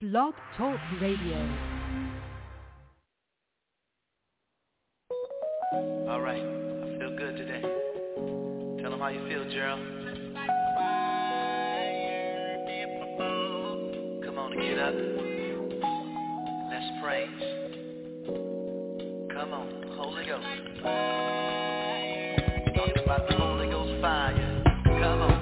Blog Talk Radio. All right, I feel good today. Tell them how you feel, Gerald. Come on and get up. Let's praise. Come on, Holy Ghost. Talking about the Holy Ghost fire. Come on.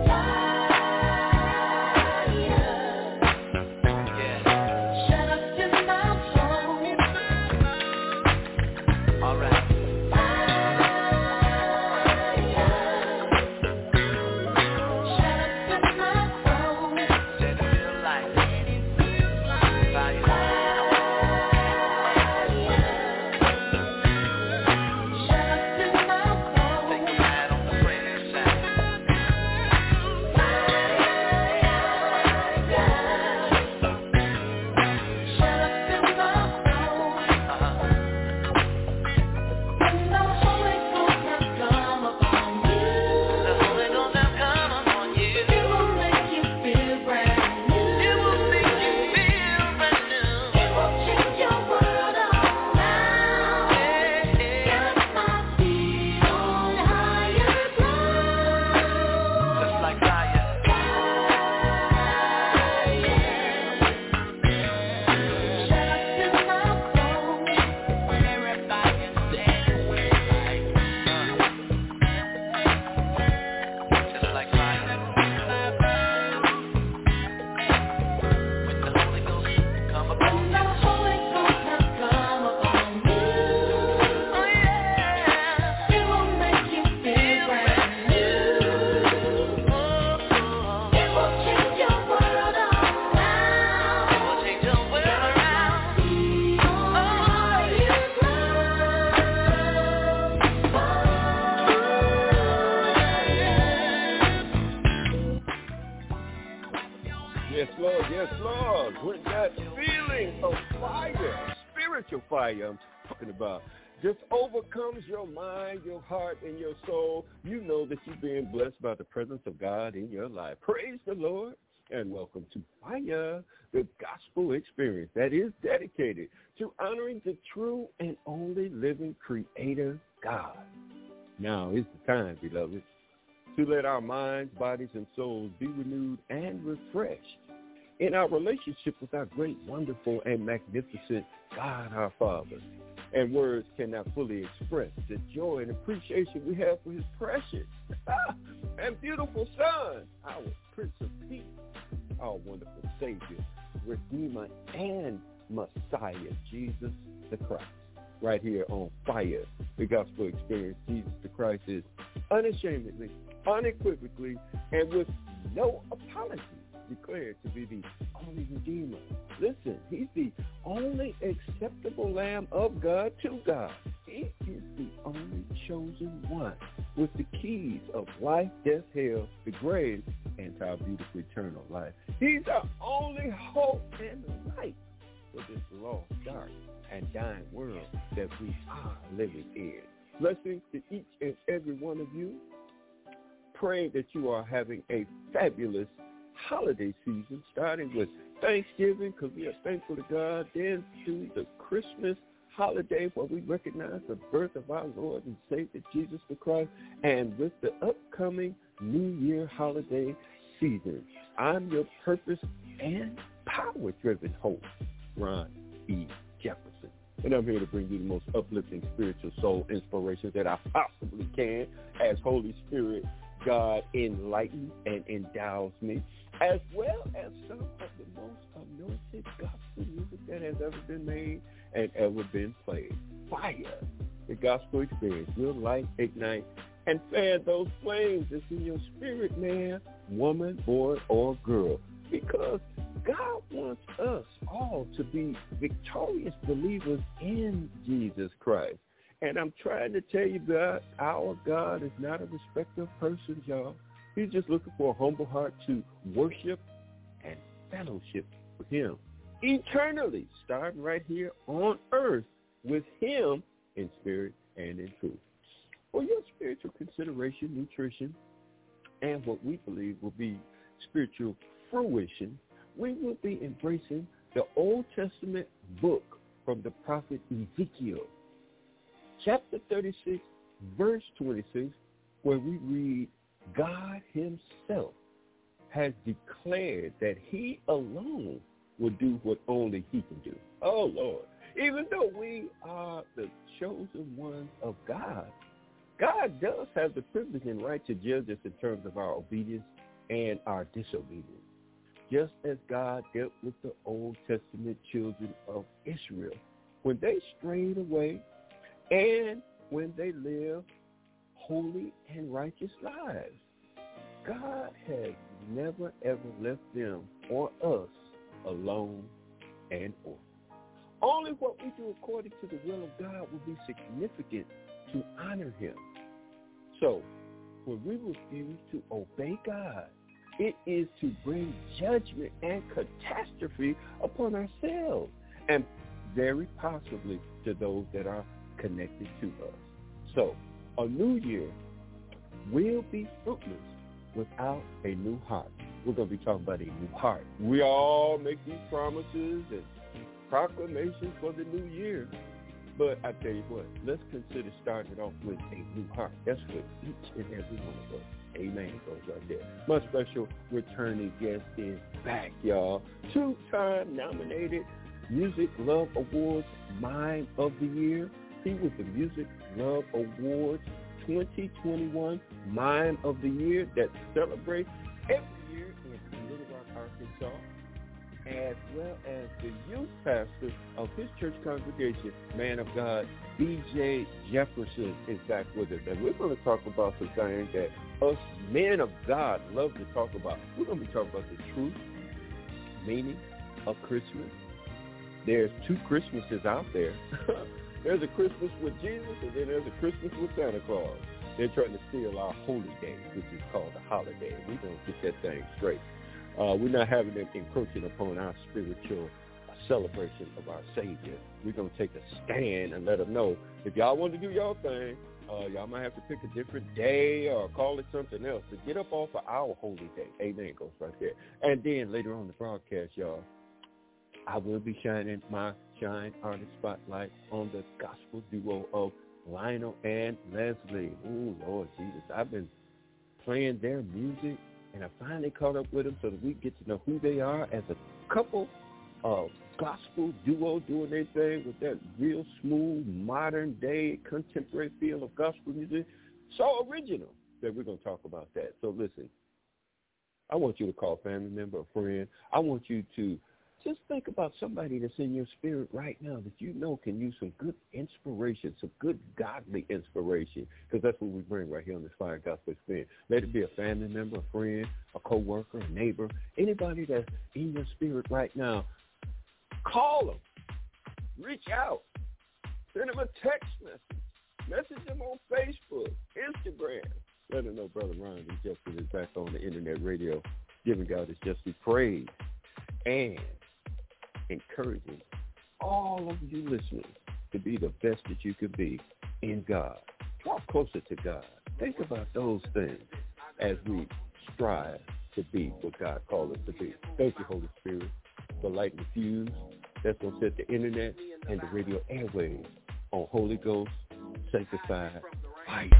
I'm talking about just overcomes your mind, your heart, and your soul. You know that you're being blessed by the presence of God in your life. Praise the Lord, and welcome to Fire, the gospel experience that is dedicated to honoring the true and only living Creator, God. Now is the time, beloved, to let our minds, bodies, and souls be renewed and refreshed in our relationship with our great, wonderful, and magnificent God, our Father. And words cannot fully express the joy and appreciation we have for his precious and beautiful Son, our Prince of Peace, our wonderful Savior, Redeemer, and Messiah, Jesus the Christ. Right here on Fire, the gospel experience, Jesus the Christ is unashamedly, unequivocally, and with no apology declared to be the only Redeemer. Listen, he's the only acceptable Lamb of God to God. He is the only chosen one with the keys of life, death, hell, the grave, and to our beautiful eternal life. He's our only hope and light for this lost, dark, and dying world that we are living in. Blessings to each and every one of you. Praying that you are having a fabulous holiday season, starting with Thanksgiving, because we are thankful to God, then to the Christmas holiday where we recognize the birth of our Lord and Savior Jesus the Christ, and with the upcoming New Year holiday season. I'm your purpose and power-driven host, Ron E. Jefferson, and I'm here to bring you the most uplifting spiritual soul inspiration that I possibly can as Holy Spirit God enlightens and endows me, as well as some of the most anointed gospel music that has ever been made and ever been played. Fire, the gospel experience, will light, ignite, and fan those flames that's in your spirit, man, woman, boy, or girl. Because God wants us all to be victorious believers in Jesus Christ. And I'm trying to tell you that our God is not a respecter of persons, y'all. He's just looking for a humble heart to worship and fellowship with him eternally, starting right here on earth with him in spirit and in truth. For your spiritual consideration, nutrition, and what we believe will be spiritual fruition, we will be embracing the Old Testament book from the prophet Ezekiel, chapter 36, verse 26, where we read, God himself has declared that he alone will do what only he can do. Oh, Lord. Even though we are the chosen ones of God, God does have the privilege and right to judge us in terms of our obedience and our disobedience. Just as God dealt with the Old Testament children of Israel when they strayed away and when they lived holy and righteous lives. God has never, ever left them or us alone and orphaned. Only what we do according to the will of God will be significant to honor him. So, when we refuse to obey God, it is to bring judgment and catastrophe upon ourselves and very possibly to those that are connected to us. So, a new year will be fruitless without a new heart. We're going to be talking about a new heart. We all make these promises and proclamations for the new year. But I tell you what, let's consider starting it off with a new heart. That's for each and every one of us. Amen. It goes right there. My special returning guest is back, y'all. 2-time nominated Music Love Awards Mime of the Year. He was the Music Love Awards 2021 Mime of the Year that celebrates every year in Little Rock, Arkansas, as well as the youth pastor of his church congregation, man of God, B.J. Jefferson, is back with us. And we're going to talk about some things that us men of God love to talk about. We're going to be talking about the true meaning of Christmas. There's 2 Christmases out there. There's a Christmas with Jesus, and then there's a Christmas with Santa Claus. They're trying to steal our holy day, which is called a holiday. We're going to get that thing straight. We're not having them encroaching upon our spiritual celebration of our Savior. We're going to take a stand and let them know, if y'all want to do your thing, y'all might have to pick a different day or call it something else. But get up off of our holy day. Amen. Goes right there. And then later on the broadcast, y'all, I will be shining my Shine Artist Spotlight on the gospel duo of Lionel and Leslie. Oh, Lord Jesus. I've been playing their music, and I finally caught up with them so that we get to know who they are as a couple of gospel duo doing their thing with that real smooth, modern-day, contemporary feel of gospel music. So original that we're going to talk about that. So listen, I want you to call a family member, a friend. I want you to just think about somebody that's in your spirit right now that you know can use some good inspiration, some good godly inspiration, because that's what we bring right here on this Fire Gospel Experience. Let it be a family member, a friend, a co-worker, a neighbor, anybody that's in your spirit right now. Call them. Reach out. Send them a text message. Message them on Facebook, Instagram. Let them know Brother Ron D. Jefferson is back on the internet radio, giving God his justly praise and encouraging all of you listeners to be the best that you can be in God. Draw closer to God. Think about those things as we strive to be what God called us to be. Thank you, Holy Spirit, for lighting the fuse that's going to set the internet and the radio airwaves on Holy Ghost sanctified fire.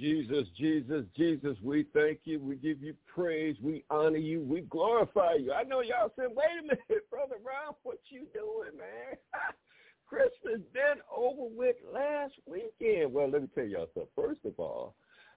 Jesus, Jesus, Jesus, we thank you. We give you praise. We honor you. We glorify you. I know y'all said, wait a minute, Brother Ron, what you doing, man? Christmas been over with last weekend. Well, let me tell y'all something. First of all,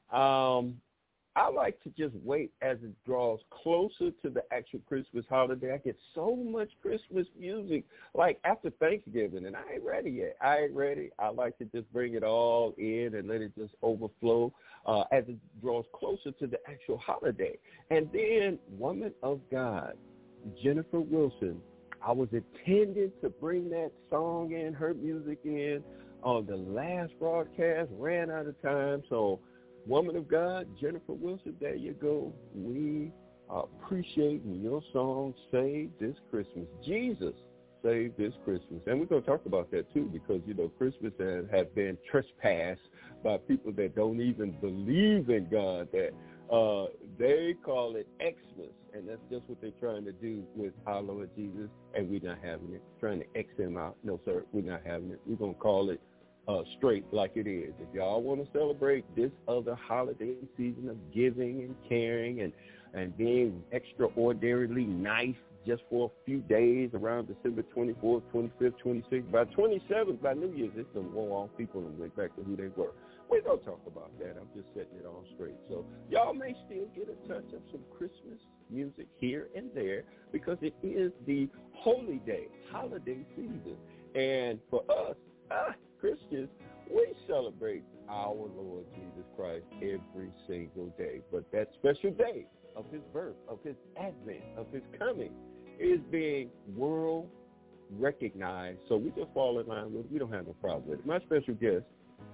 I like to just wait as it draws closer to the actual Christmas holiday. I get so much Christmas music, like after Thanksgiving, and I ain't ready yet. I ain't ready. I like to just bring it all in and let it just overflow as it draws closer to the actual holiday. And then Woman of God, Jennifer Wilson, I was intending to bring that song in, her music in, on the last broadcast, ran out of time, so Woman of God, Jennifer Wilson, there you go. We are appreciating your song, Save This Christmas. Jesus, Save This Christmas. And we're going to talk about that, too, because, you know, Christmas has been trespassed by people that don't even believe in God, that they call it Xmas, and that's just what they're trying to do with our Lord Jesus, and we're not having it, trying to X him out. No, sir, we're not having it. We're going to call it straight like it is. If y'all want to celebrate this other holiday season of giving and caring and being extraordinarily nice just for a few days around December 24th, 25th, 26th, by 27th, by New Year's, it's going to go off people and went back to who they were. We don't talk about that. I'm just setting it all straight. So y'all may still get a touch of some Christmas music here and there because it is the holy day, holiday season. And for us, Christians, we celebrate our Lord Jesus Christ every single day. But that special day of his birth, of his advent, of his coming is being world recognized. So we just fall in line with it. We don't have no problem with it. My special guest,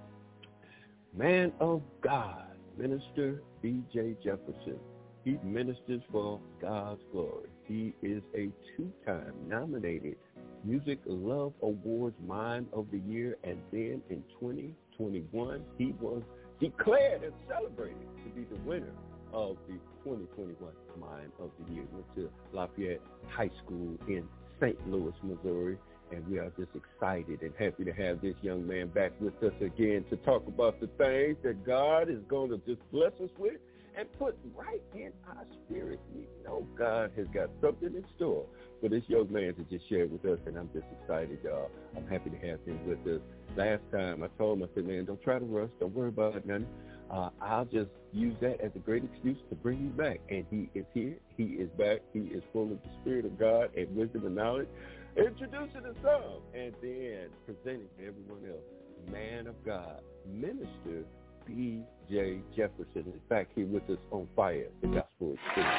man of God, Minister B.J. Jefferson. He ministers for God's glory. He is a two-time nominated Music Love Awards Mind of the Year, and then in 2021, he was declared and celebrated to be the winner of the 2021 Mind of the Year. Went to Lafayette High School in St. Louis, Missouri, and we are just excited and happy to have this young man back with us again to talk about the things that God is going to just bless us with and put right in our spirit. We know God has got something in store for this young man to just share with us, and I'm just excited. I'm happy to have him with us. Last time I told him, I said, man, don't try to rush. Don't worry about it, nothing. I'll just use that as a great excuse to bring you back. And he is here. He is back. He is full of the Spirit of God and wisdom and knowledge. Introducing himself and then presenting to everyone else, man of God, Minister B.J. Jefferson is back here with us on Fire, the Gospel Experience.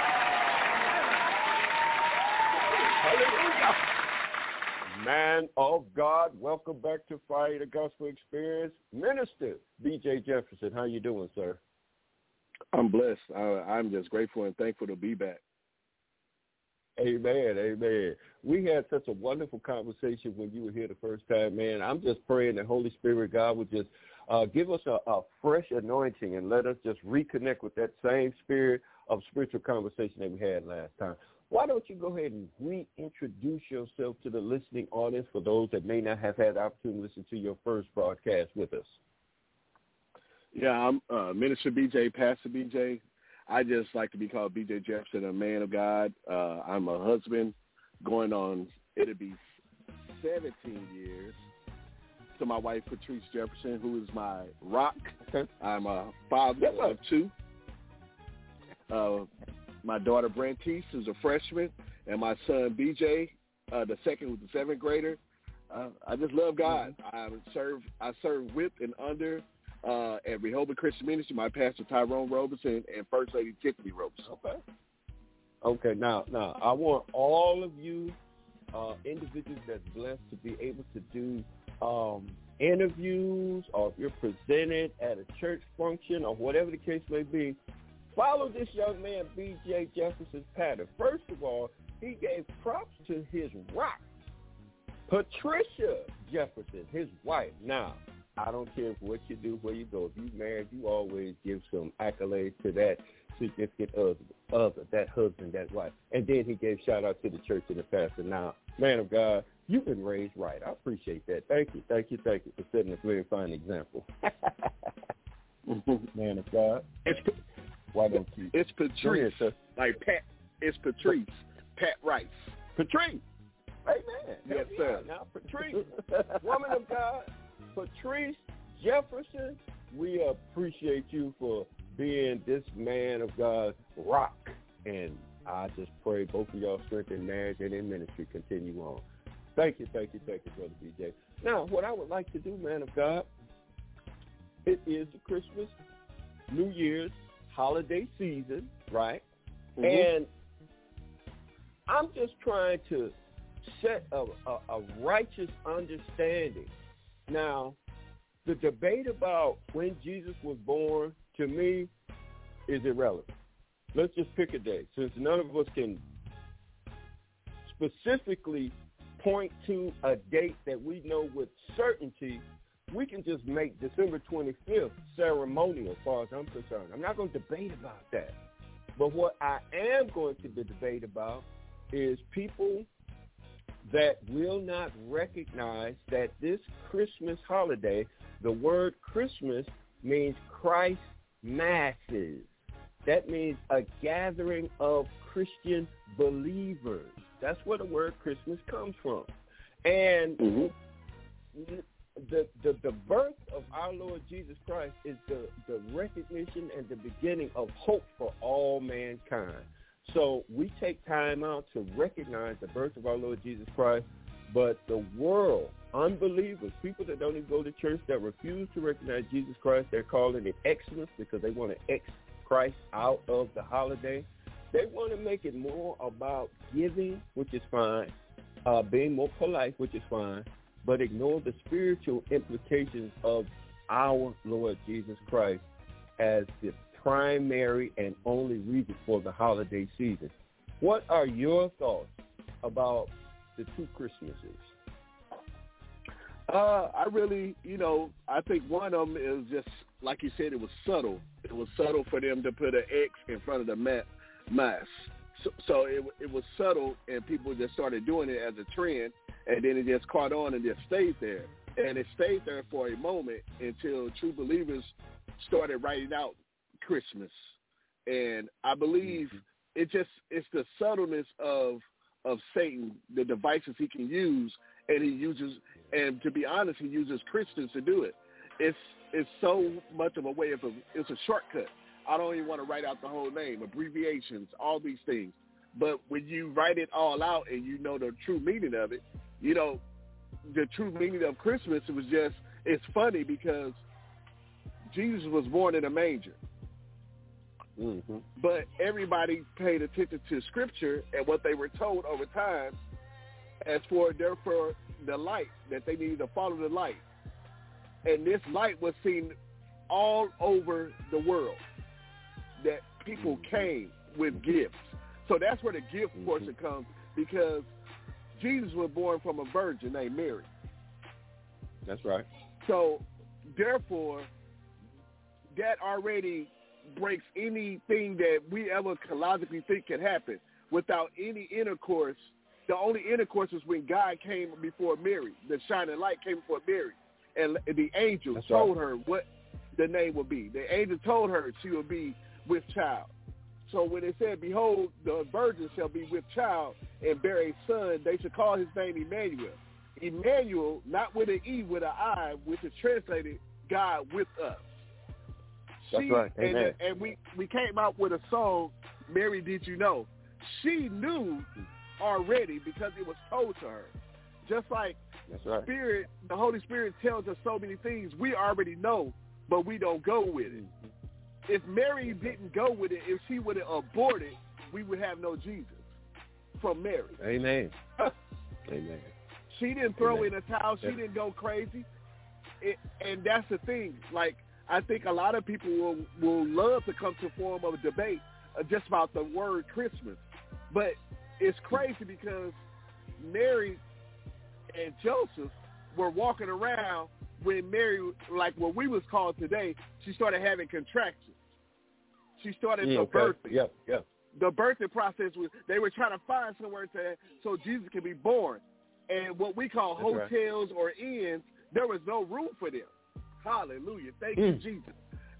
Hallelujah. Man of God, welcome back to Fire, the Gospel Experience. Minister B.J. Jefferson, how you doing, sir? I'm blessed. I'm just grateful and thankful to be back. Amen, amen. We had such a wonderful conversation when you were here the first time, man. I'm just praying that Holy Spirit, God, would just give us a fresh anointing and let us just reconnect with that same spirit of spiritual conversation that we had last time. Why don't you go ahead and reintroduce yourself to the listening audience for those that may not have had the opportunity to listen to your first broadcast with us? Yeah, I'm Minister B.J., Pastor B.J. I just like to be called B.J. Jefferson, a man of God. I'm a husband going on, it'll be 17 years, to my wife, Patrice Jefferson, who is my rock. Okay. I'm a father of two. My daughter, Brantice, is a freshman, and my son, B.J., the second, who's the seventh grader. I just love God. I serve with and under at Rehoboth Christian Ministry, my pastor, Tyrone Roberson, and First Lady Tiffany Roberson. Okay. Now, I want all of you individuals that's blessed to be able to do interviews, or if you're presented at a church function or whatever the case may be, follow this young man, B.J. Jefferson's pattern. First of all, he gave props to his rock, Patricia Jefferson, his wife. Now, I don't care what you do, where you go. If you're married, you always give some accolades to that significant other, that husband, that wife. And then he gave shout out to the church and the pastor. Now, man of God, you've been raised right. I appreciate that. Thank you for setting a very fine example. man of God. Why don't you? It's Patrice. Ahead, like Pat. It's Patrice. Pat Rice. Patrice. Amen. Yes, sir. Now, Patrice, woman of God, Patrice Jefferson, we appreciate you for being this man of God rock. And I just pray both of y'all strength in marriage and in ministry continue on. Thank you, Brother BJ. Now, what I would like to do, man of God, it is the Christmas, New Year's, holiday season, right? Mm-hmm. And I'm just trying to set a righteous understanding. Now, the debate about when Jesus was born, to me, is irrelevant. Let's just pick a day. Since none of us can specifically point to a date that we know with certainty, we can just make December 25th ceremonial as far as I'm concerned. I'm not going to debate about that. But what I am going to debate about is people that will not recognize that this Christmas holiday, the word Christmas means Christ masses. That means a gathering of Christian believers. That's where the word Christmas comes from. And the birth of our Lord Jesus Christ is the recognition and the beginning of hope for all mankind. So we take time out to recognize the birth of our Lord Jesus Christ, but the world, unbelievers, people that don't even go to church, that refuse to recognize Jesus Christ, they're calling it Xmas because they want to X Christ out of the holiday. They want to make it more about giving, which is fine, being more polite, which is fine, but ignore the spiritual implications of our Lord Jesus Christ as the primary and only reason for the holiday season. What are your thoughts about the two Christmases? I really, I think one of them is just, like you said, it was subtle. It was subtle for them to put an X in front of the mass. So it was subtle, and people just started doing it as a trend, and then it just caught on and just stayed there. And it stayed there for a moment until true believers started writing out Christmas. And I believe it's the subtleness of Satan, the devices he can use, and to be honest, he uses Christians to do it. It's so much of a way it's a shortcut. I don't even want to write out the whole name, abbreviations, all these things. But when you write it all out and you know the true meaning of it, the true meaning of Christmas it's funny because Jesus was born in a manger. Mm-hmm. But everybody paid attention to Scripture and what they were told over time as for the light, that they needed to follow the light. And this light was seen all over the world, that people came with gifts. So that's where the gift portion comes, because Jesus was born from a virgin named Mary. That's right. So therefore, that already breaks anything that we ever logically think can happen without any intercourse. The only intercourse was when God came before Mary. The shining light came before Mary. And the angel told her what the name would be. The angel told her she would be with child. So when it said, behold, the virgin shall be with child and bear a son, they should call his name Emmanuel. Emmanuel, not with an E, with an I, which is translated God with us. That's right. Amen. And we came out with a song, Mary, Did You Know? She knew already because it was told to her. Just like Spirit, the Holy Spirit tells us so many things we already know, but we don't go with it. If Mary didn't go with it, if she would have aborted, we would have no Jesus from Mary. Amen. Amen. She didn't throw in a towel. She didn't go crazy. And that's the thing. Like, I think a lot of people will love to come to a form of a debate just about the word Christmas. But it's crazy because Mary and Joseph were walking around when Mary, like what we was called today, she started having contractions. She started the birthing. Yeah. The birthing process they were trying to find somewhere so Jesus could be born. And what we call hotels or inns, there was no room for them. Hallelujah. Thank you, Jesus.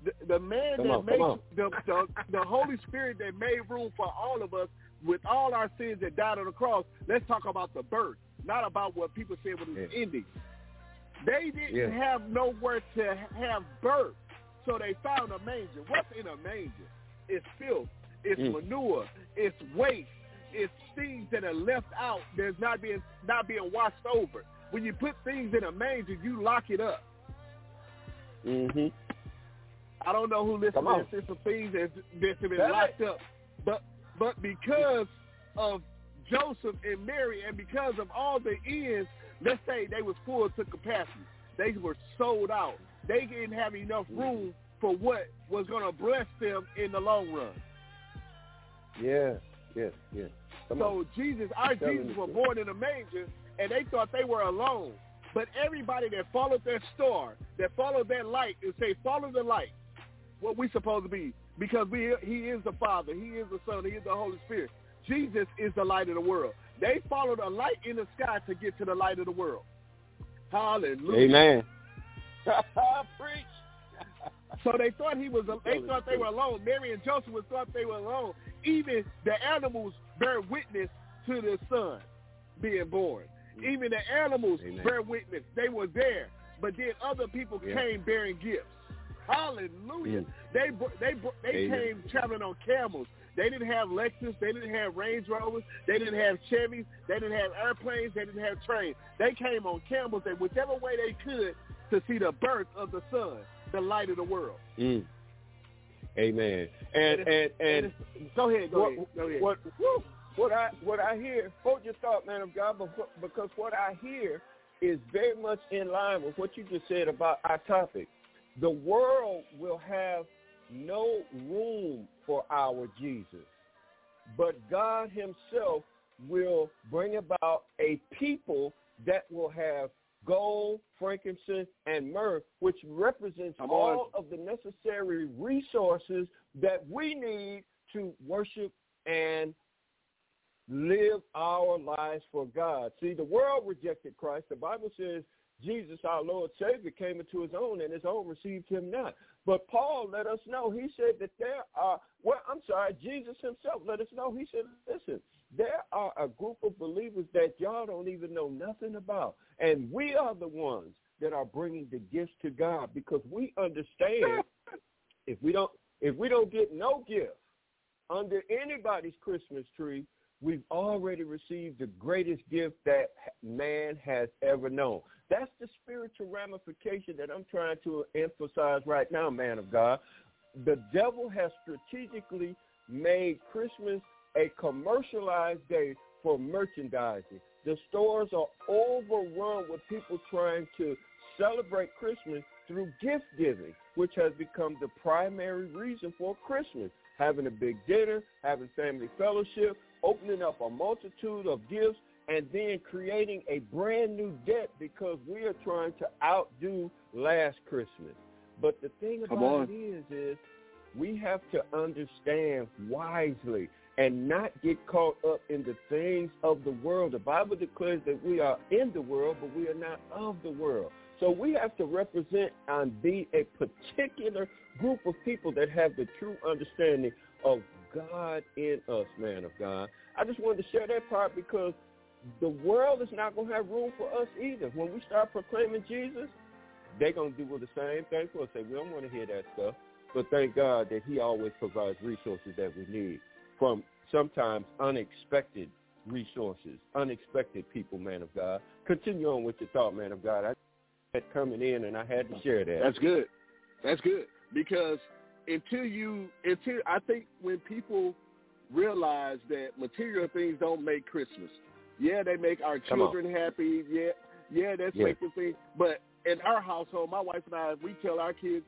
the man that made the Holy Spirit that made room for all of us with all our sins that died on the cross. Let's talk about the birth, not about what people said was his ending. They didn't have nowhere to have birth, so they found a manger. What's in a manger? It's filth, it's manure, it's waste, it's things that are left out that's not being washed over. When you put things in a manger, you lock it up. Mm-hmm. I don't know who listens to this. Some things that's been locked up, but because of Joseph and Mary, and because of all the ends, let's say they was full to capacity. They were sold out. They didn't have enough room for what was going to bless them in the long run. Yeah. So Jesus was born in a manger, and they thought they were alone. But everybody that followed their star, that followed that light, and say, follow the light, what we supposed to be, because he is the Father, he is the Son, he is the Holy Spirit. Jesus is the light of the world. They followed a light in the sky to get to the light of the world. Hallelujah. Amen. Preach. So they thought they were alone. Mary and Joseph thought they were alone. Even the animals bear witness to the Son being born. Even the animals bear witness. They were there. But then other people came bearing gifts. Hallelujah. They came traveling on camels. They didn't have Lexus. They didn't have Range Rovers. They didn't have Chevys. They didn't have airplanes. They didn't have trains. They came on camels and whichever way they could to see the birth of the Son, the light of the world. Amen. And go ahead. What I hear, hold your thought, man of God, because what I hear is very much in line with what you just said about our topic. The world will have no room for our Jesus, but God himself will bring about a people that will have gold, frankincense, and myrrh, which represents all of the necessary resources that we need to worship and live our lives for God. See, the world rejected Christ. The Bible says Jesus, our Lord Savior, came into his own, and his own received him not. But Paul let us know. He said that Jesus himself let us know. He said, listen, there are a group of believers that y'all don't even know nothing about. And we are the ones that are bringing the gifts to God, because we understand if we don't get no gift under anybody's Christmas tree, we've already received the greatest gift that man has ever known. That's the spiritual ramification that I'm trying to emphasize right now, man of God. The devil has strategically made Christmas a commercialized day for merchandising. The stores are overrun with people trying to celebrate Christmas through gift giving, which has become the primary reason for Christmas. Having a big dinner, having family fellowship, opening up a multitude of gifts, and then creating a brand new debt because we are trying to outdo last Christmas. But the thing about it is we have to understand wisely and not get caught up in the things of the world. The Bible declares that we are in the world, but we are not of the world. So we have to represent and be a particular group of people that have the true understanding of God in us, man of God. I just wanted to share that part because the world is not going to have room for us either. When we start proclaiming Jesus, they're going to do the same thing for us. Say, we don't want to hear that stuff. But thank God that he always provides resources that we need from sometimes unexpected resources, unexpected people, man of God. Continue on with your thought, man of God. I had coming in, and I had to share that. That's good. That's good. Because until I think when people realize that material things don't make Christmas, they make our children happy. That's making things. But in our household, my wife and I, we tell our kids,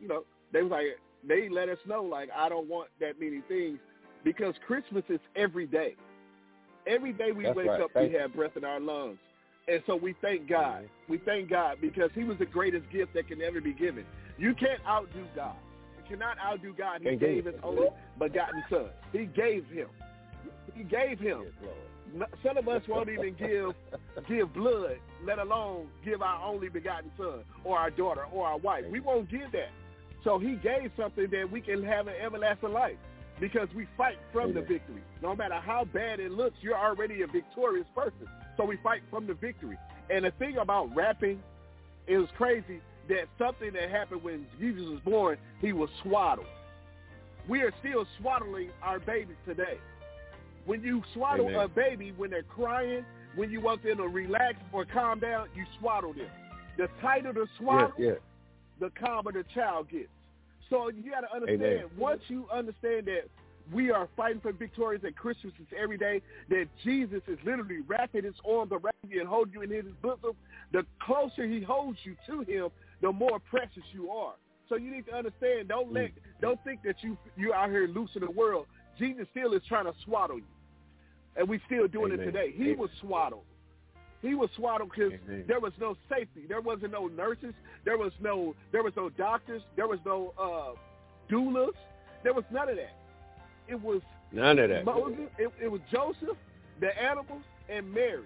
they let us know, I don't want that many things, because Christmas is every day. Every day we wake up, we have breath in our lungs. And so we thank God. We thank God because he was the greatest gift that can ever be given. You can't outdo God. You cannot outdo God. He gave his only begotten son. He gave him. He gave him. Some of us won't even give blood, let alone give our only begotten son or our daughter or our wife. We won't give that. So he gave something that we can have an everlasting life because we fight from the victory. No matter how bad it looks, you're already a victorious person. So we fight from the victory. And the thing about rapping, it was crazy that something that happened when Jesus was born, he was swaddled. We are still swaddling our babies today. When you swaddle a baby, when they're crying, when you want them to relax or calm down, you swaddle them. The tighter the swaddle, the calmer the child gets. So you got to understand, once you understand that we are fighting for victories and Christmas is every day, that Jesus is literally wrapping his arms around you and holding you in his bosom, the closer he holds you to him, the more precious you are. So you need to understand, don't think that you're out here loose in the world. Jesus still is trying to swaddle you. And we still doing it today. He was swaddled. He was swaddled because there was no safety. There wasn't no nurses. There was no doctors. There was no doulas. There was none of that. It was none of that. Moses. It was Joseph, the animals, and Mary.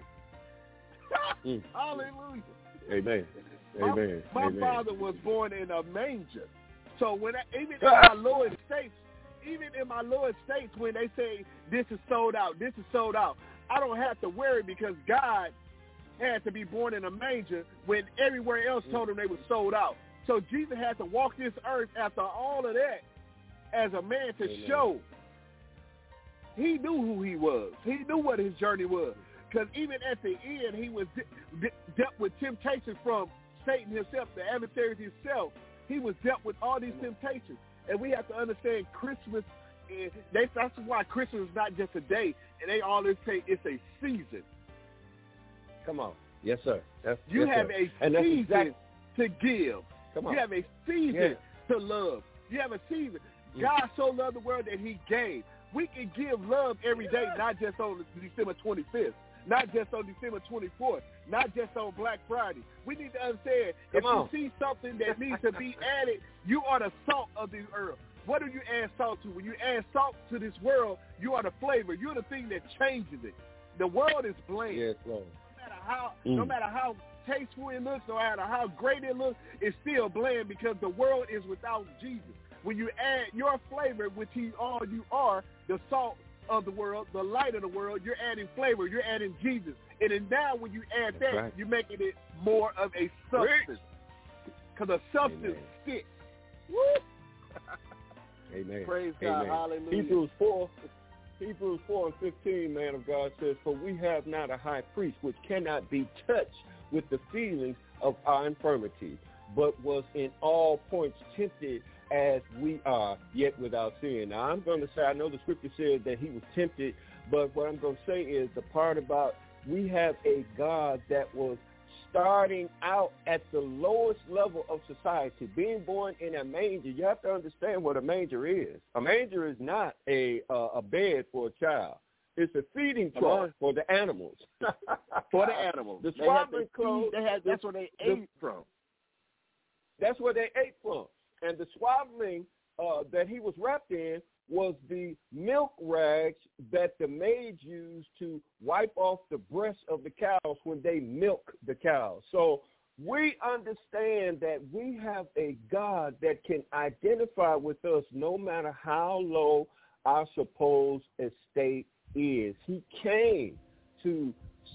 Hallelujah. Amen. My father was born in a manger. So even in my lower states, when they say this is sold out, I don't have to worry because God had to be born in a manger when everywhere else told them they were sold out. So Jesus had to walk this earth after all of that as a man to show he knew who he was. He knew what his journey was. Because even at the end, he was dealt with temptation from Satan himself, the adversary himself. He was dealt with all these temptations. And we have to understand Christmas, that's why Christmas is not just a day. And they always say it's a season. Come on. Yes, sir. You have a season to give. Come on. You have a season to love. You have a season. God so loved the world that he gave. We can give love every day, not just on December 25th, not just on December 24th, not just on Black Friday. We need to understand, if you see something that needs to be added, you are the salt of the earth. What do you add salt to? When you add salt to this world, you are the flavor. You're the thing that changes it. The world is bland. Yes, Lord. No matter how tasteful it looks, no matter how great it looks, it's still bland because the world is without Jesus. When you add your flavor, which all you are, the salt of the world, the light of the world, you're adding flavor, you're adding Jesus. And then now when you add that, you're making it more of a substance. Because a substance sticks. Woo! Amen. Praise God. Hallelujah. Hebrews 4:15, man of God says, for we have not a high priest which cannot be touched with the feelings of our infirmities, but was in all points tempted as we are, yet without sin. Now, I'm going to say, I know the scripture says that he was tempted, but what I'm going to say is the part about we have a God that was starting out at the lowest level of society, being born in a manger. You have to understand what a manger is. A manger is not a bed for a child. It's a feeding trough for the animals. For the animals. The swaddling clothes. That's where they ate from. That's where they ate from. And the swaddling that he was wrapped in was the milk rags that the maids used to wipe off the breasts of the cows when they milk the cows. So we understand that we have a God that can identify with us no matter how low our supposed estate is. He came to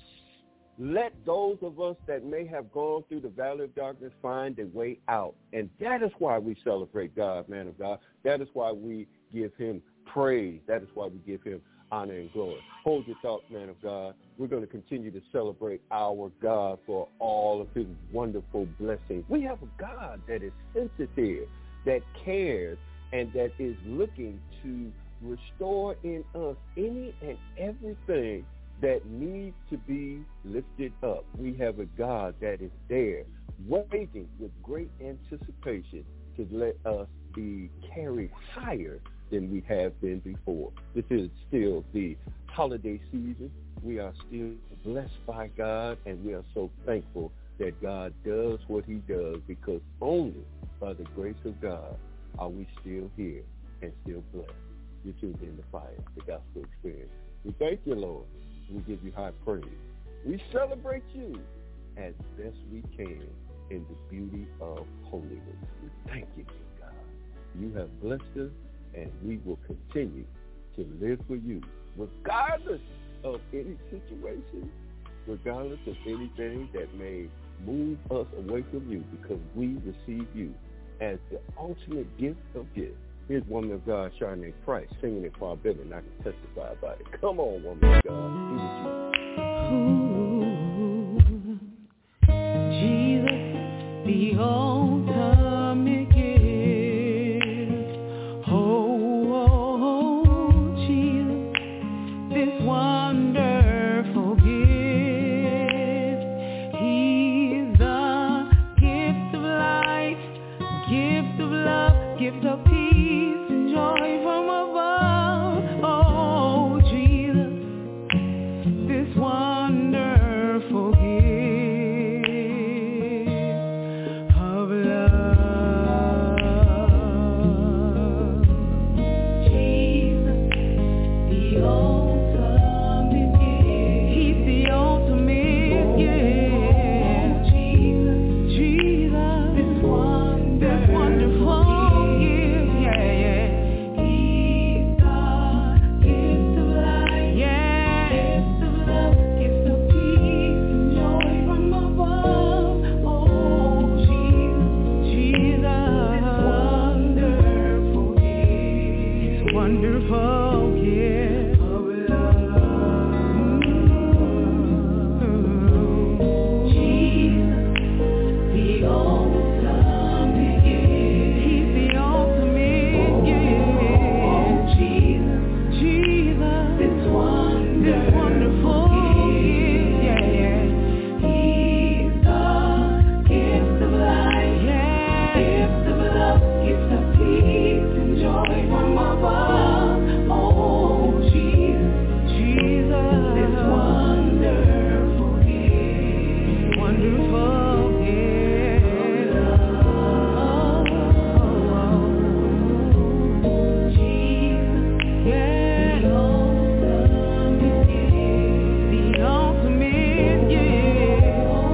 let those of us that may have gone through the valley of darkness find a way out. And that is why we celebrate God, man of God. That is why we give him praise. That is why we give him honor and glory. Hold your thoughts, man of God. We're going to continue to celebrate our God for all of his wonderful blessings. We have a God that is sensitive, that cares, and that is looking to restore in us any and everything that needs to be lifted up. We have a God that is there, waiting with great anticipation to let us be carried higher than we have been before. This is still the holiday season. We are still blessed by God, and we are so thankful that God does what he does, because only by the grace of God are we still here and still blessed. You're tuned in to Fire, the Gospel Experience. We thank you, Lord. We give you high praise. We celebrate you as best we can in the beauty of holiness. We thank you, God. You have blessed us, and we will continue to live for you, regardless of any situation, regardless of anything that may move us away from you, because we receive you as the ultimate gift of gifts. Here's woman of God, Charnay Price, singing it far better than I can testify about it. Come on, woman of God. Jesus, the ultimate gift. Oh, Jesus, this wonderful gift. He's the gift of life, gift of love, gift of peace and joy from above. Oh, Jesus, this wonderful gift of love. Jesus, the ultimate gift. He's the ultimate gift. Jesus, this wonderful gift. Yeah. He's the gift of life. Yeah. Gift of love, gift of peace and joy from above. Oh, Jesus, this wonderful gift. This wonderful gift of love. Jesus, the ultimate gift. He's the ultimate gift. Jesus, this wonderful gift. Yeah. He's the gift of life. Yeah. Gift of love, gift of peace and joy from above. Oh, Jesus, this wonderful gift. Wonderful gift of love. Jesus, yeah. The ultimate gift. The ultimate gift. Oh,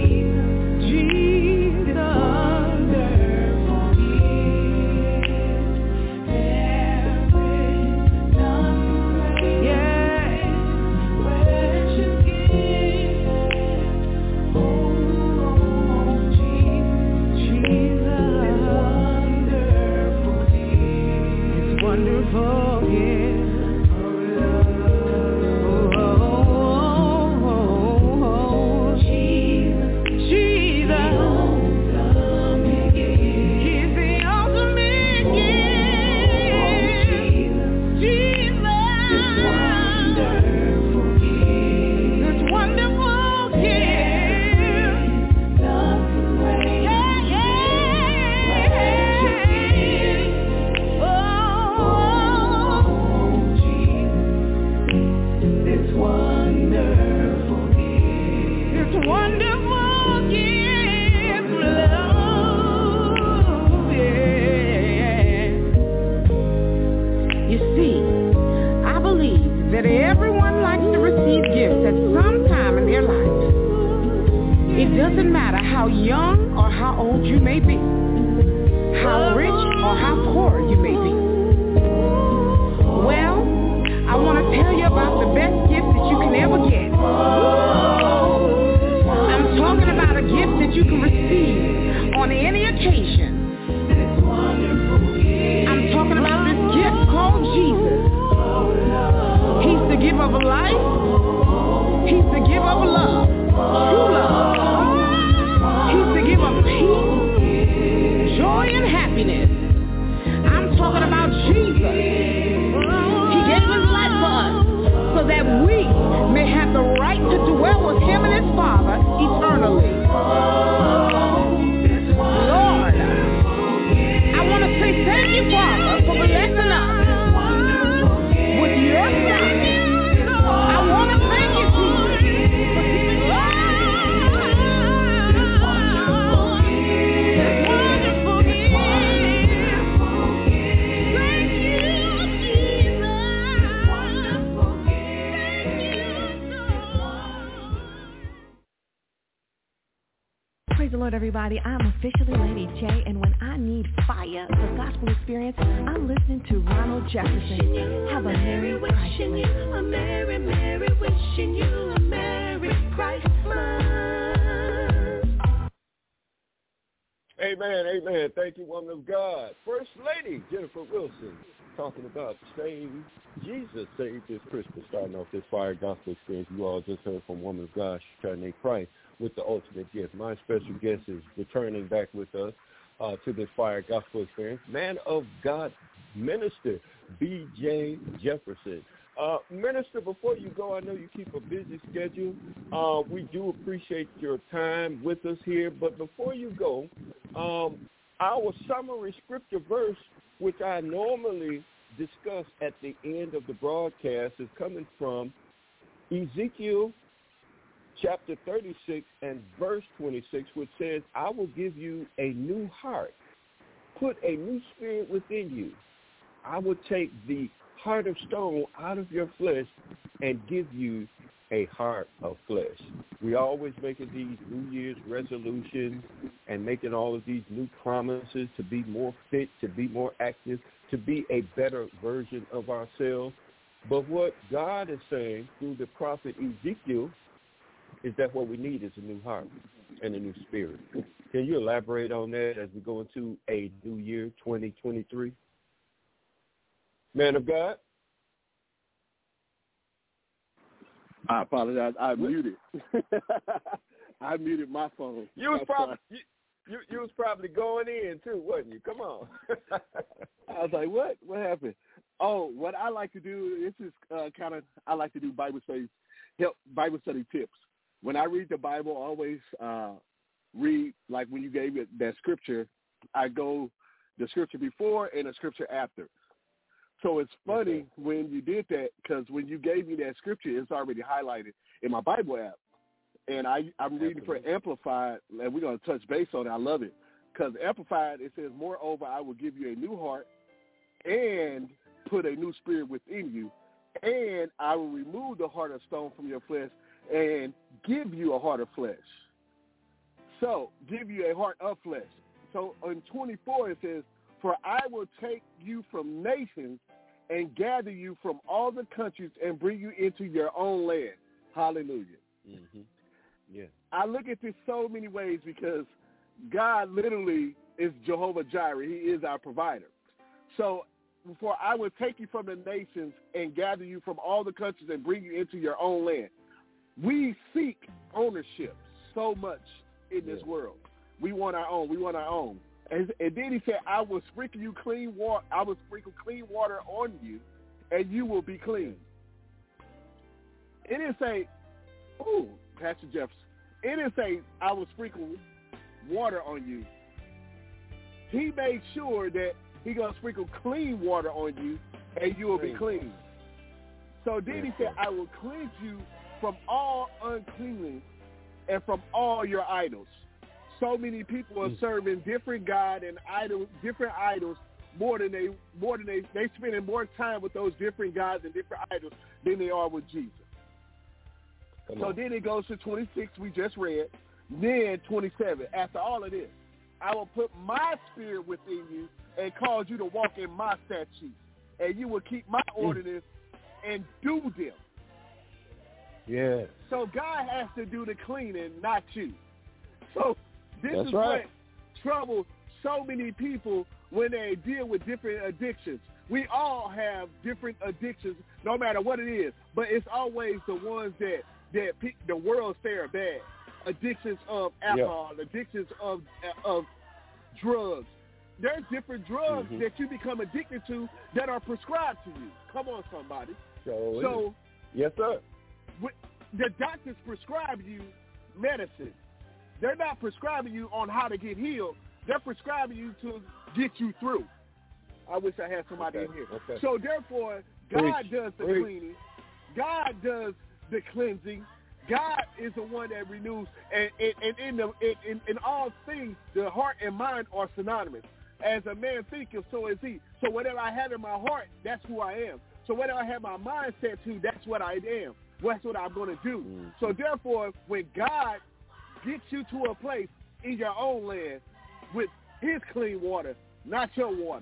Jesus, this wonderful gift. There is none greater. Yeah. Precious gift. Oh, Jesus, this wonderful gift. This wonderful gift of love. Jesus, the ultimate gift. He's the ultimate gift. Jesus, this wonderful gift. This wonderful gift. Nothing greater. Oh, Jesus, this wonderful gift. This wonderful gift of love. Yeah. You see, I believe that everyone likes to receive gifts at some time in their life. It doesn't matter how young or how old you may be, how rich or how poor you may be. Well, I want to tell you about the best gift that you can ever get. I'm talking about a gift that you can receive on any occasion. I'm talking about this gift called Jesus. He's the giver of life. He's the giver of love, true love. He's the giver of peace, joy, and happiness. I'm talking about Jesus. He gave his life for us so that we may have the right to dwell with him and his Father eternally. Lord, I want to say thank you, Father, for blessing us with your Son. I want to thank you, Jesus, for giving us this wonderful gift. Thank you, Jesus. Wonderful gift. Praise the Lord, everybody. I'm officially Lady J, and when I need fire for God Gospel Experience, I'm listening to Ronald Jefferson. Have a Merry Christmas. A Merry, Merry wishing you a Merry Christmas. Amen, amen. Thank you, woman of God. First Lady Jennifer Wilson talking about Save Jesus, Save This Christmas, starting off this Fire Gospel Experience. You all just heard from woman of God, Sharnae Price, with the ultimate gift. My special guest is returning back with us to this Fire Gospel Experience, man of God, Minister B.J. Jefferson. Minister, before you go, I know you keep a busy schedule. We do appreciate your time with us here. But before you go, our summary scripture verse, which I normally discuss at the end of the broadcast, is coming from Ezekiel chapter 36 and verse 26, which says, I will give you a new heart, put a new spirit within you. I will take the heart of stone out of your flesh and give you a heart of flesh. We always making these New Year's resolutions and making all of these new promises to be more fit, to be more active, to be a better version of ourselves. But what God is saying through the prophet Ezekiel is that what we need is a new heart and a new spirit. Can you elaborate on that as we go into a new year, 2023? Man of God? I apologize. I muted. I muted my phone. You was probably going in too, wasn't you? Come on. I was like, what? What happened? Oh, what I like to do, this is I like to do Bible study tips. When I read the Bible, I always read, like when you gave it that scripture, I go the scripture before and the scripture after. So it's funny when you did that, because when you gave me that scripture, it's already highlighted in my Bible app. And I'm reading for Amplified, and we're going to touch base on it. I love it. Because Amplified, it says, moreover, I will give you a new heart and put a new spirit within you, and I will remove the heart of stone from your flesh and give you a heart of flesh. So, give you a heart of flesh. So, in 24, it says, for I will take you from nations and gather you from all the countries and bring you into your own land. Hallelujah. Mm-hmm. Yeah. I look at this so many ways, because God literally is Jehovah Jireh. He is our provider. So, for I will take you from the nations and gather you from all the countries and bring you into your own land. We seek ownership so much in this world. We want our own. We want our own. And then he said, I will sprinkle you clean water. I will sprinkle clean water on you, and you will be clean. It didn't say, oh, Pastor Jefferson. It didn't say, I will sprinkle water on you. He made sure that he's going to sprinkle clean water on you, and you will be clean. So then he said, I will cleanse you from all uncleanness and from all your idols. So many people are serving different God and different idols more than they spending more time with those different gods and different idols than they are with Jesus. So then it goes to 26, we just read. Then 27, after all of this, I will put my spirit within you and cause you to walk in my statutes, and you will keep my ordinances and do them. Yeah. So God has to do the cleaning, not you. So this That's is right. what troubles so many people when they deal with different addictions. We all have different addictions, no matter what it is, but it's always the ones that the world say are bad. Addictions of alcohol, addictions of drugs. There's different drugs that you become addicted to that are prescribed to you. Come on, somebody. So yes, sir. The doctors prescribe you medicine. They're not prescribing you on how to get healed. They're prescribing you to get you through. I wish I had somebody in here. Okay. So therefore, God does the cleaning. God does the cleansing. God is the one that renews. And in all things, the heart and mind are synonymous. As a man thinketh, so is he. So whatever I have in my heart, that's who I am. So whatever I have my mind set to, that's what I am. That's what I'm going to do. So therefore, when God gets you to a place in your own land with his clean water, not your water,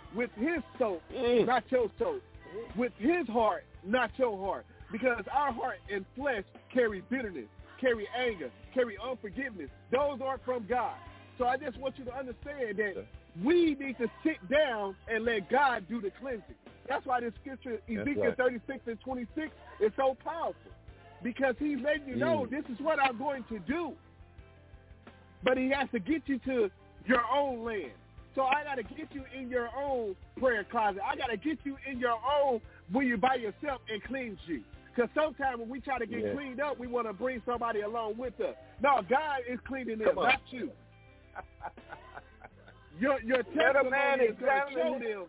with his soap, not your soap, with his heart, not your heart, because our heart and flesh carry bitterness, carry anger, carry unforgiveness. Those aren't from God. So I just want you to understand that we need to sit down and let God do the cleansing. That's why this scripture, Ezekiel 36 and 26, is so powerful, because he's letting you know this is what I'm going to do. But he has to get you to your own land. So I got to get you in your own prayer closet. I got to get you in your own when you're by yourself and cleanse you. Because sometimes when we try to get cleaned up, we want to bring somebody along with us. No, God is cleaning them, not you. Your testimony is going to show them.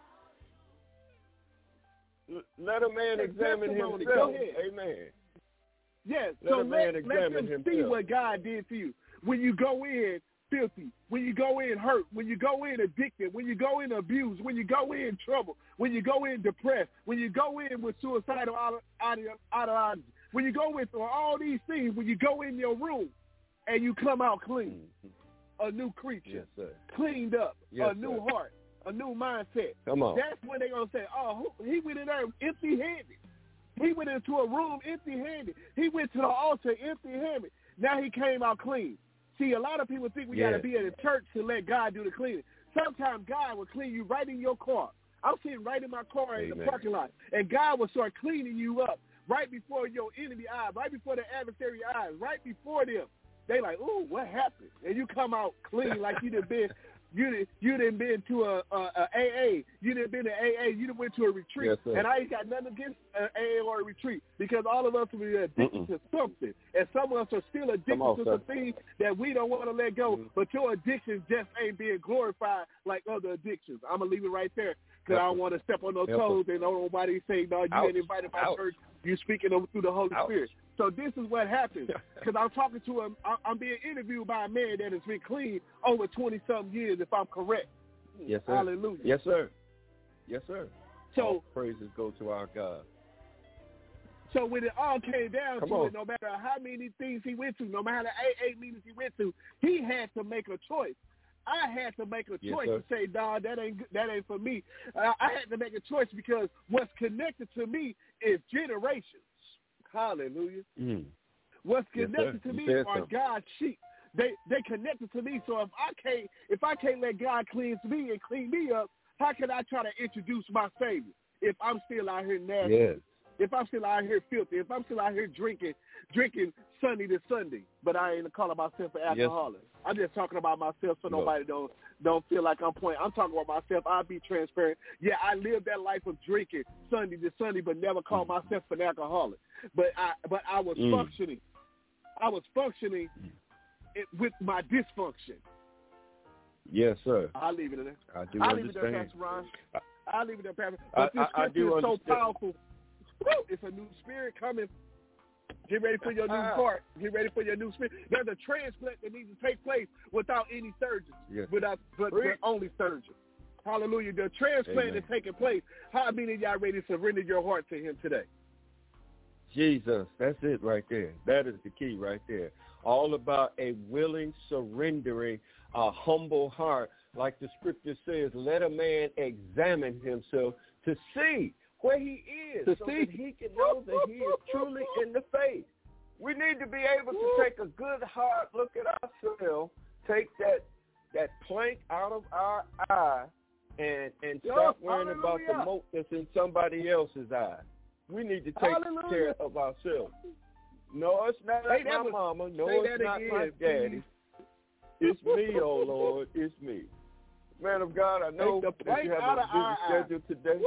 Let a man examine himself. Go ahead. Amen. Yes, let them see what God did to you. When you go in filthy, when you go in hurt, when you go in addicted, when you go in abused, when you go in trouble, when you go in depressed, when you go in with suicidal ideology, when you go with all these things, when you go in your room and you come out clean, a new creature, cleaned up, a new heart, a new mindset. Come on. That's when they're going to say, oh, he went in there empty-handed. He went into a room empty-handed. He went to the altar empty-handed. Now he came out clean. See, a lot of people think we got to be at a church to let God do the cleaning. Sometimes God will clean you right in your car. I'm sitting right in my car in the parking lot, and God will start cleaning you up right before your enemy eyes, right before the adversary eyes, right before them. They like, ooh, what happened? And you come out clean like you done been. You done been to a AA. You done been to AA. You done went to a retreat. Yes, and I ain't got nothing against AA or a retreat, because all of us are addicted to something. And some of us are still addicted to some things that we don't want to let go. But your addiction just ain't being glorified like other addictions. I'm going to leave it right there, because I don't want to step on no toes and nobody say, no, you ain't invited by church. You speaking through the Holy Spirit. So this is what happens, because I'm talking to him. I'm being interviewed by a man that has been clean over 20-something years, if I'm correct. Yes, sir. Hallelujah. Yes, sir. Yes, sir. So all praises go to our God. So when it all came down to it, no matter how many things he went to, no matter the AA meetings he went to, he had to make a choice. I had to make a choice to say, nah, that ain't for me. I had to make a choice, because what's connected to me is generations. Hallelujah. What's connected to me are God's sheep. They connected to me. So if I can't let God cleanse me and clean me up, how can I try to introduce my Savior if I'm still out here nasty? If I'm still out here filthy? If I'm still out here drinking Sunday to Sunday, but I ain't calling myself an alcoholic. I'm just talking about myself, so nobody don't feel like I'm pointing. I'm talking about myself. I'll be transparent. Yeah, I lived that life of drinking Sunday to Sunday, but never called myself an alcoholic. But I was functioning. I was functioning with my dysfunction. Yes, sir. I'll leave it there. I do I'll understand. leave it there, Pastor Ron. I'll leave it there, Pastor. But this scripture is so powerful. Woo, it's a new spirit coming. Get ready for your new heart. Get ready for your new spirit. There's a transplant that needs to take place without any surgeons, but only surgeons. Hallelujah. The transplant is taking place. How many of y'all ready to surrender your heart to him today? Jesus, that's it right there. That is the key right there. All about a willing, surrendering, humble heart. Like the scripture says, let a man examine himself to see where he is, so that he can know that he is truly in the faith. We need to be able to take a good hard look at ourselves, take that plank out of our eye, and stop worrying about the mote that's in somebody else's eye. We need to take care of ourselves. No, it's not my mama. No, it's not my daddy. It's me, oh Lord. It's me. Man of God, I know that you have a busy schedule today.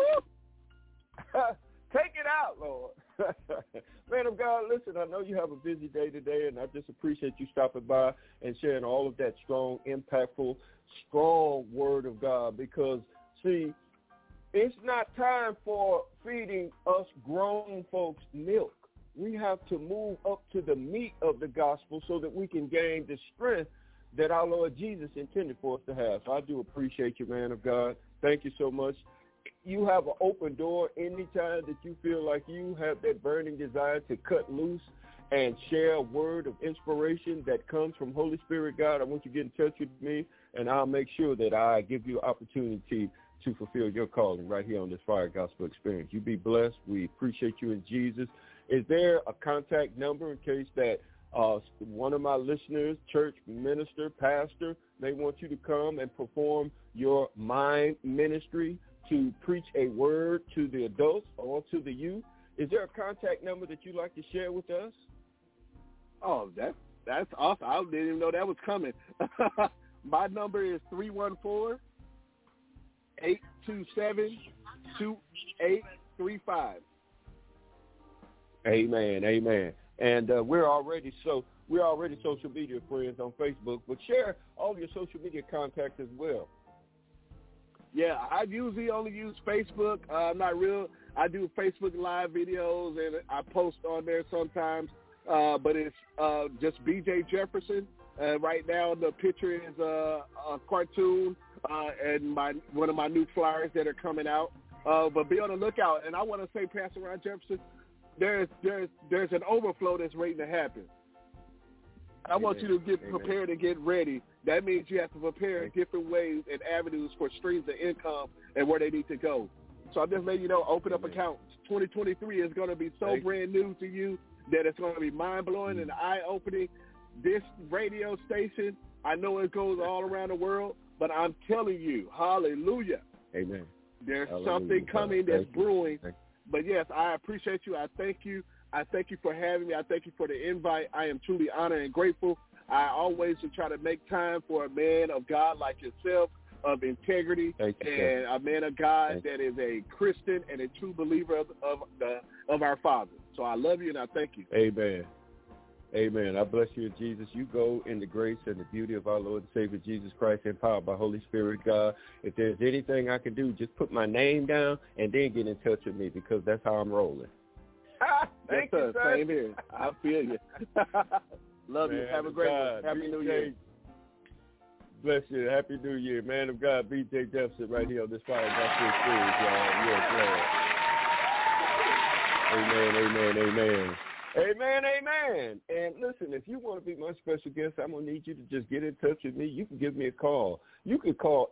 Take it out, Lord. Man of God, listen, I know you have a busy day today, and I just appreciate you stopping by and sharing all of that strong, impactful, strong word of God, because, see, it's not time for feeding us grown folks milk. We have to move up to the meat of the gospel so that we can gain the strength that our Lord Jesus intended for us to have. So I do appreciate you, man of God. Thank you so much. You have an open door anytime that you feel like you have that burning desire to cut loose and share a word of inspiration that comes from Holy Spirit God. I want you to get in touch with me, and I'll make sure that I give you opportunity to fulfill your calling right here on this Fire Gospel Experience. You be blessed. We appreciate you in Jesus. Is there a contact number in case that one of my listeners, church minister, pastor, may want you to come and perform your mind ministry to preach a word to the adults or to the youth? Is there a contact number that you'd like to share with us? Oh, that's awesome. I didn't even know that was coming. My number is 314-827-2835. Amen, amen. And we're already social media friends on Facebook, but share all your social media contacts as well. Yeah, I usually only use Facebook. I do Facebook Live videos, and I post on there sometimes. But it's just BJ Jefferson. Right now, the picture is a cartoon and one of my new flyers that are coming out. But be on the lookout. And I want to say, Pastor Ron Jefferson, there's an overflow that's waiting to happen. I want you to get prepared and get ready. That means you have to prepare different ways and avenues for streams of income and where they need to go. So I'm just letting you know, open up accounts. 2023 is going to be so brand new to you that it's going to be mind-blowing and eye-opening. This radio station, I know it goes all around the world, but I'm telling you, hallelujah. Amen. There's something coming that's brewing. But, yes, I appreciate you. I thank you. I thank you for having me. I thank you for the invite. I am truly honored and grateful. I always will try to make time for a man of God like yourself, of integrity, and a man of God that is a Christian and a true believer of our Father. So I love you and I thank you. Amen. Amen. I bless you in Jesus. You go in the grace and the beauty of our Lord and Savior Jesus Christ, empowered by Holy Spirit, God. If there's anything I can do, just put my name down and then get in touch with me, because that's how I'm rolling. Thank you, sir. Same here. I feel you. Love you. Have a great one. Happy New Year. Bless you. Happy New Year. Man of God, BJ Jefferson, right here on this Fire Gospel Experience, y'all. Yes, Lord. Amen, amen, amen. Amen, amen. And listen, if you want to be my special guest, I'm going to need you to just get in touch with me. You can give me a call. You can call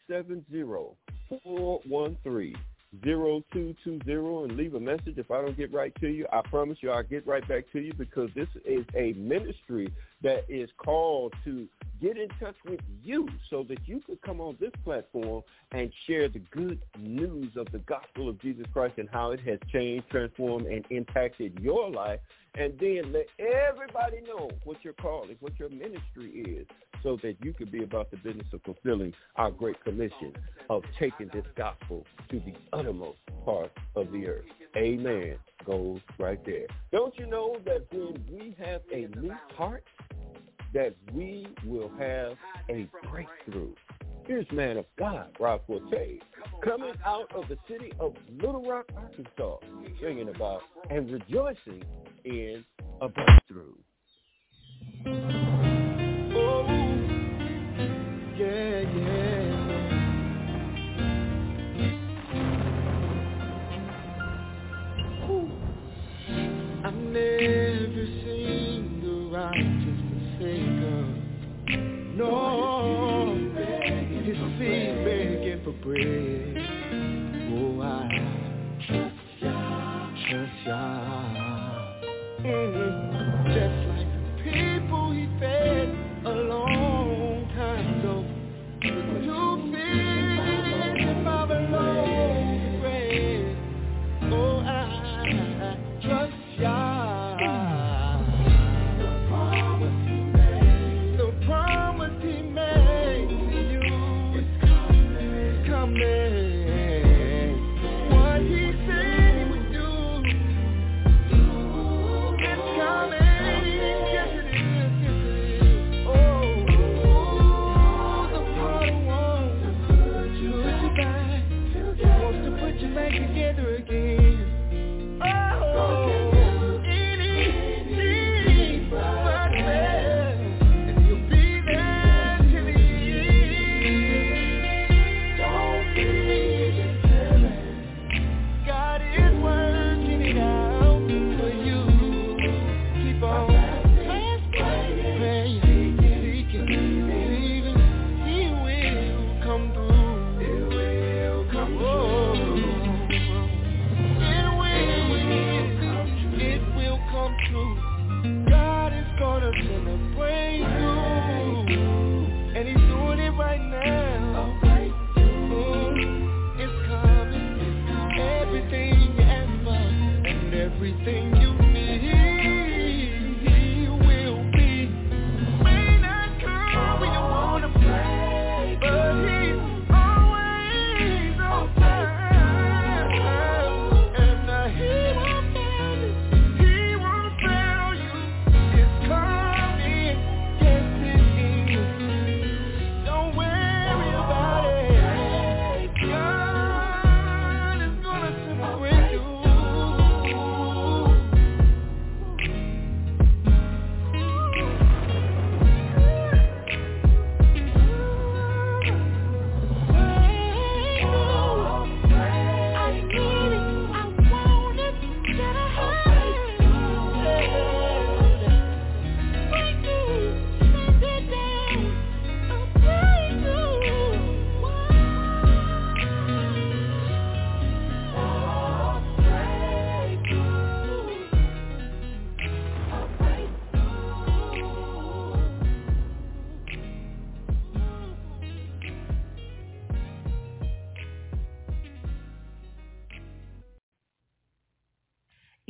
870-413-0220 and leave a message. If I don't get right to you, I promise you I'll get right back to you, because this is a ministry that is called to get in touch with you so that you can come on this platform and share the good news of the gospel of Jesus Christ and how it has changed, transformed, and impacted your life, and then let everybody know what your calling, what your ministry is, so that you can be about the business of fulfilling our great commission of taking this gospel to the uttermost part of the earth. Amen. Goes right there. Don't you know that when we have a new heart, that we will have a breakthrough? Here's man of God, Rob Forte, coming out of the city of Little Rock, Arkansas, singing about and rejoicing in a breakthrough. Oh, yeah, yeah. Ooh. I've never seen the righteous forsaken, no, his seed begging for bread. Oh, I trust Yah. Just like the people he fed a long time ago, with 2 fish and 5 loaves of bread. Oh, I trust Yah. The promise he made to you is coming. What he said he would do, it's coming. Yes it is, yes it is. Oh, the Father wants to put you back, wants to put you back together again. Oh, anything but fair, and he'll be there till the end. Don't be discouraged. God is working it out for you. Keep on praying, seeking, believing. He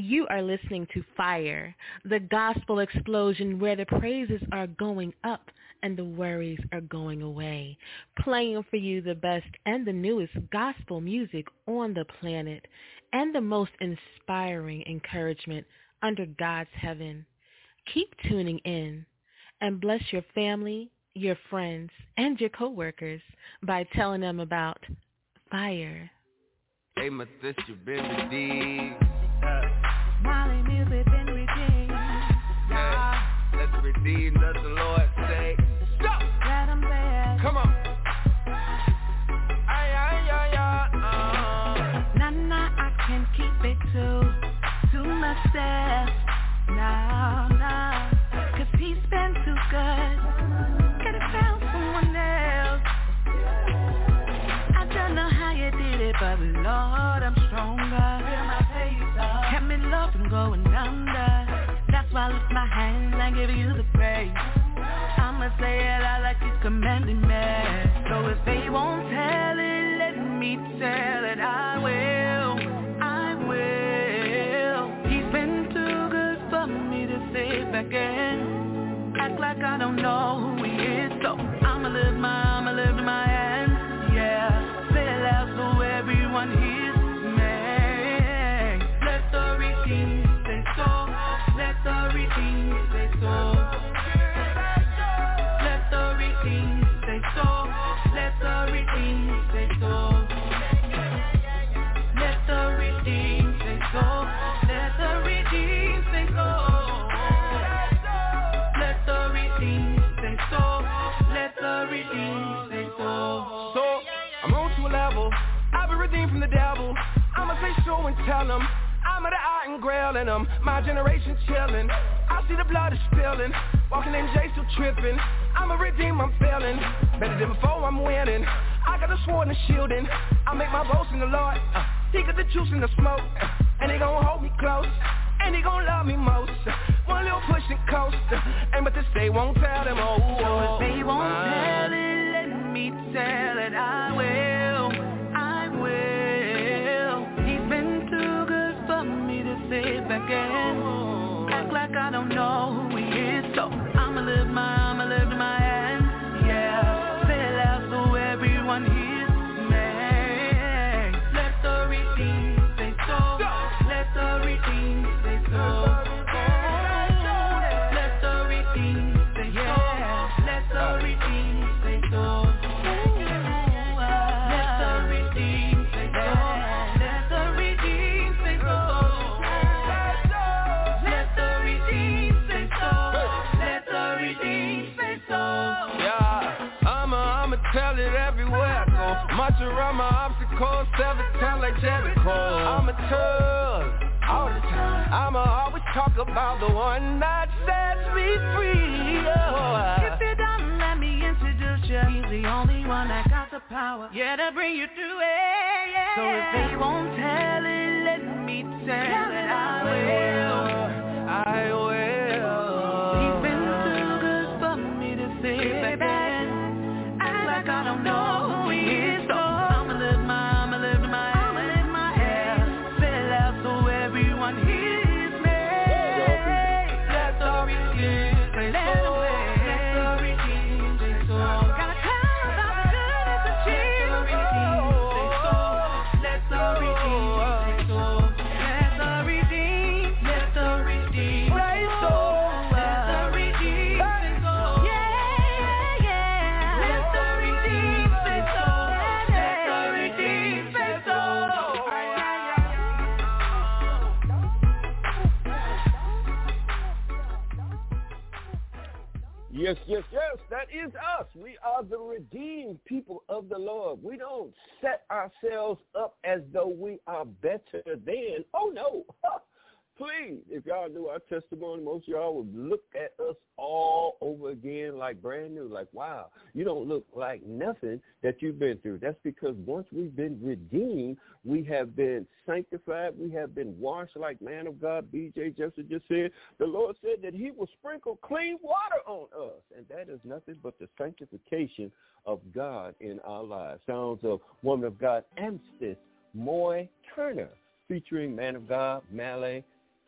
You are listening to Fire, the gospel explosion where the praises are going up and the worries are going away. Playing for you the best and the newest gospel music on the planet and the most inspiring encouragement under God's heaven. Keep tuning in and bless your family, your friends, and your coworkers by telling them about Fire. Hey, Mathis, you've been redeemed. Molly music been redeemed. Yeah, let's redeem, does the Lord say. Stop! Let them say it. Come on. Nah, I can't keep it to myself. Nah, 'cause he's been too good. Could have found someone else. I don't know how you did it, but Lord, I'm stronger. Kept me low from going under. That's why I lift my hands and give you the praise. I'ma say it out like he's commanding me. So if they won't tell it, let me tell it. I will. He's been too good for me to sit back and act like I don't know who he is. So I'ma lift my hands, yeah. Say it loud so everyone hears me. Let the redeemed say so. Let the redeemed say so. Let the redeemed say so. Let the redeemed say so. Let the redeemed say so. Let the redeemed say so. Let the redeemed say so. Let the redeemed say so. So, I'm on to a level. I've been redeemed from the devil. I'ma say show and tell him. I'm at the art and grailing them. My generation chilling. I see the blood is spilling. Walking in J still tripping. I'm a redeem, I'm failing. Better than before, I'm winning. I got the sword and the shielding. I make my boast in the Lord. He got the juice and the smoke. And he gon' hold me close. And he gon' love me most. One little push and coast. And but this they won't tell them. Oh, so if they won't tell it, let me tell it. I will. He's been too good for me to sit back and act like I don't know who he is. So I'ma lift my hands, yeah. Say it loud so everyone hears me. Let the redeemed say so. Let the redeemed say so. Let the redeemed say so. Let the redeemed say so. Let the redeemed say so. Let the redeemed say so. Let the redeemed say so. Let the redeemed say so. yeah, I'ma tell it everywhere I go. March around my obstacles, 7 like Jericho. I'm a tug all the time. I'ma always talk about the one that sets me free. Oh. If you don't let me introduce you, he's the only one that got the power, yeah, to bring you through it, yeah. So if they won't tell it, let me tell it. I will. He's been too good for me to sit back and act like I don't know who he is. So I'ma lift my hands, say it loud so everyone hears me. Let the redeemed say so. Let the redeemed say so. Gotta tell about the goodness of Jesus. Let the redeemed say so. Let the redeemed say so. Let the redeemed say so. Yeah. Let the redeemed say so. Let the redeemed say so. Yes, that is us. We are the redeemed people of the Lord. We don't set ourselves up as though we are better than. Oh, no. Please, if y'all knew our testimony, most of y'all would look at us all over again like brand new, like, wow, you don't look like nothing that you've been through. That's because once we've been redeemed, we have been sanctified, we have been washed like man of God, B.J. Jefferson just said. The Lord said that he will sprinkle clean water on us, and that is nothing but the sanctification of God in our lives. Sounds of woman of God, Amstis Moy Turner, featuring man of God, Malay,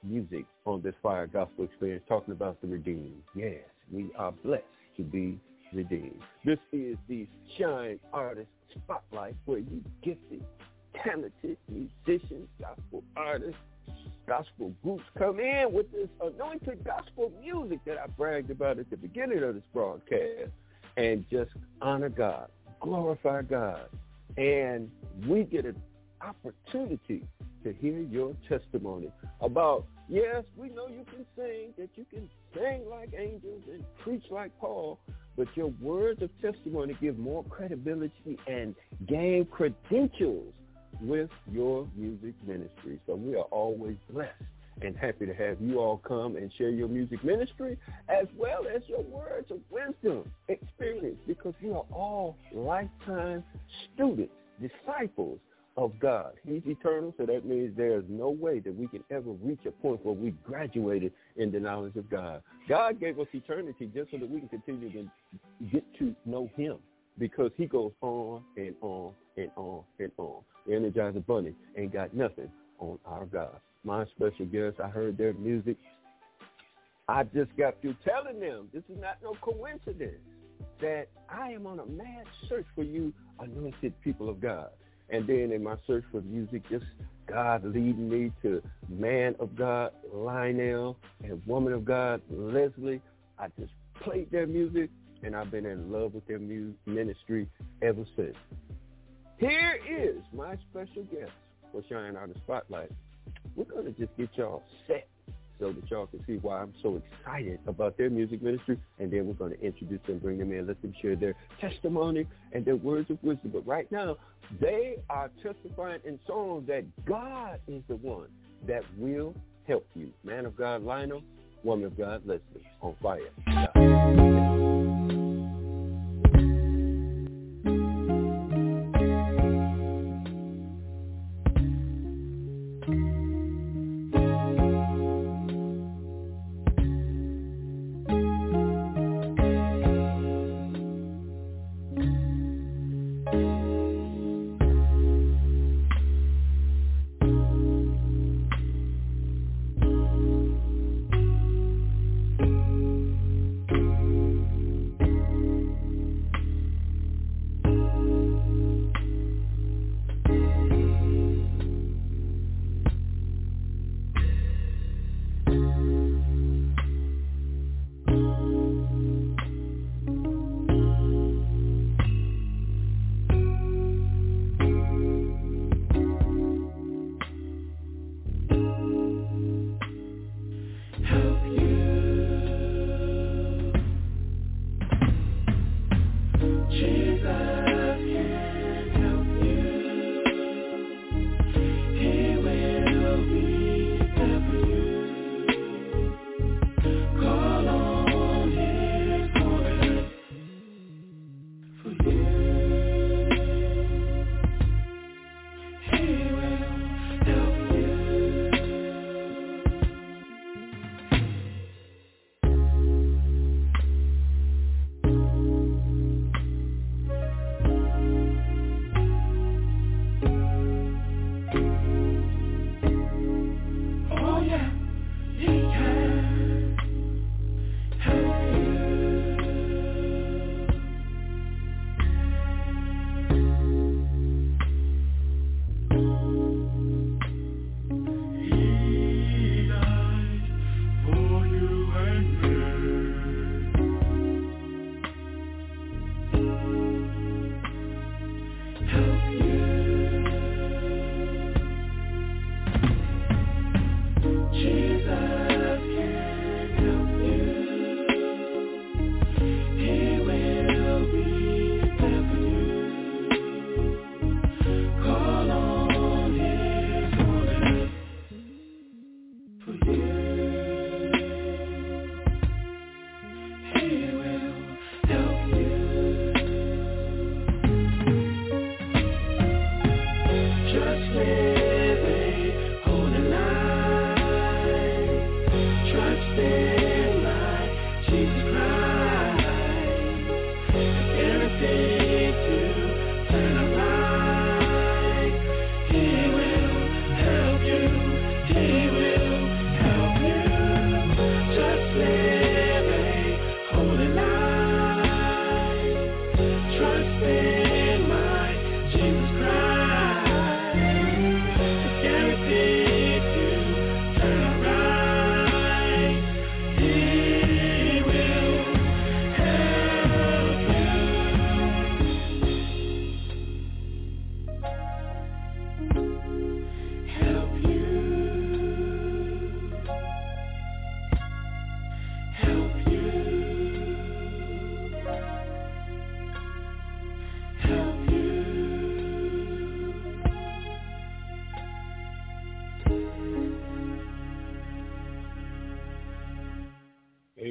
music on this Fire Gospel Experience, talking about the redeemed. Yes, we are blessed to be redeemed. This is the Shine Artist Spotlight, where you gifted, talented musicians, gospel artists, gospel groups come in with this anointed gospel music that I bragged about at the beginning of this broadcast and just honor God, glorify God. And we get an opportunity to hear your testimony about, yes, we know you can sing, that you can sing like angels and preach like Paul, but your words of testimony give more credibility and gain credentials with your music ministry. So we are always blessed and happy to have you all come and share your music ministry as well as your words of wisdom, experience, because we are all lifetime students, disciples of God. He's eternal, so that means there's no way that we can ever reach a point where we graduated in the knowledge of God. God gave us eternity just so that we can continue to get to know him, because he goes on and on and on and on. The Energizer Bunny ain't got nothing on our God. My special guest, I heard their music. I just got through telling them, this is not no coincidence, that I am on a mad search for you anointed people of God. And then in my search for music, just God leading me to man of God, Lionel, and woman of God, Leslie. I just played their music, and I've been in love with their ministry ever since. Here is my special guest for Shine Artist Spotlight. We're going to just get y'all set so that y'all can see why I'm so excited about their music ministry, and then we're going to introduce them, bring them in, let them share their testimony and their words of wisdom. But right now, they are testifying in songs that God is the one that will help you. Man of God, Lionel, woman of God, Leslie, on Fire.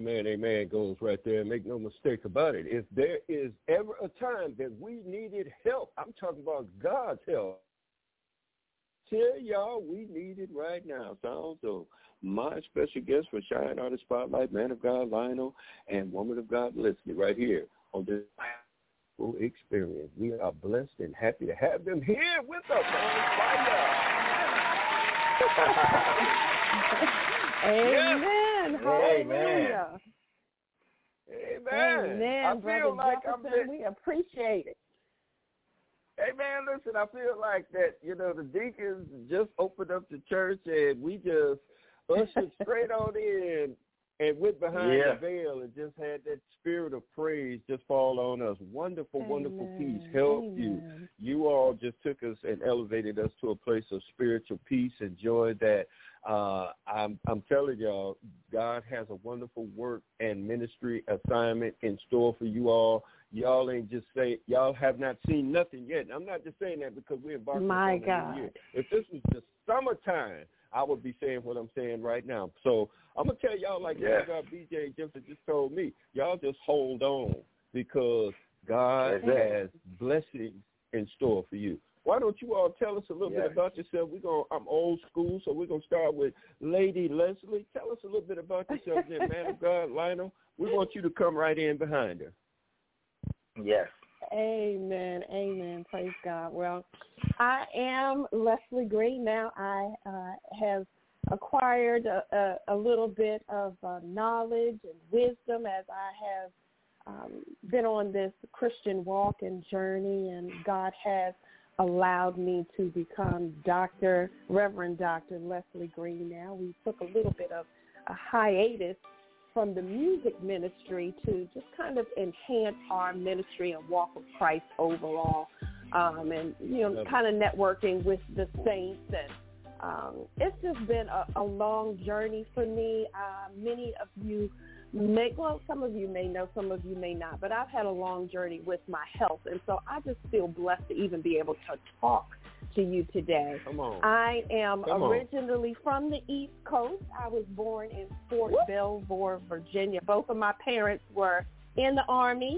amen, amen goes right there. Make no mistake about it. If there is ever a time that we needed help, I'm talking about God's help. Tell y'all we need it right now. So my special guest for Shine Artist Spotlight, man of God Lionel, and woman of God Leslie, right here on this full experience. We are blessed and happy to have them here with us on fire. Amen. Hallelujah. Amen. Amen. I feel like we appreciate it. Hey, man, listen, I feel like that, the deacons just opened up the church and we just ushered straight on in and went behind the veil and just had that spirit of praise just fall on us. Wonderful, wonderful peace. Help you. You all just took us and elevated us to a place of spiritual peace and joy that I'm telling y'all, God has a wonderful work and ministry assignment in store for you all. Y'all ain't just say y'all have not seen nothing yet. I'm not just saying that because we're embarking on a new year. If this was the summertime, I would be saying what I'm saying right now. So I'm gonna tell y'all like God BJ Jefferson just told me. Y'all just hold on because God has blessings in store for you. Why don't you all tell us a little bit about yourself? I'm old school, so we're gonna start with Lady Leslie. Tell us a little bit about yourself, then, man of God, Lionel. We want you to come right in behind her. Yes. Amen. Amen. Praise God. Well, I am Leslie Green. Now I have acquired a little bit of knowledge and wisdom as I have been on this Christian walk and journey, and God has allowed me to become Reverend Dr. Leslie Green. Now we took a little bit of a hiatus from the music ministry to just kind of enhance our ministry and walk with Christ overall, and kind of networking with the saints. And it's just been a long journey for me. Many of you some of you may know, some of you may not, but I've had a long journey with my health, and so I just feel blessed to even be able to talk to you today. I am originally from the East Coast. I was born in Fort Belvoir, Virginia. Both of my parents were in the Army.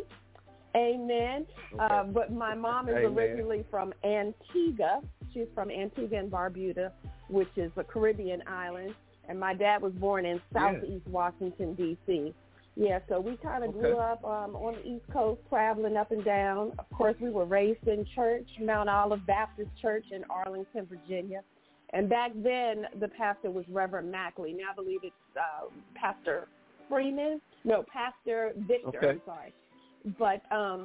Amen. But my mom is originally from Antigua. She's from Antigua and Barbuda, which is a Caribbean island. And my dad was born in Southeast Washington, D.C. Yeah, so we kind of grew up on the East Coast, traveling up and down. Of course, we were raised in church, Mount Olive Baptist Church in Arlington, Virginia. And back then, the pastor was Reverend Mackley. Now I believe it's Pastor Freeman. No, Pastor Victor, I'm sorry. But,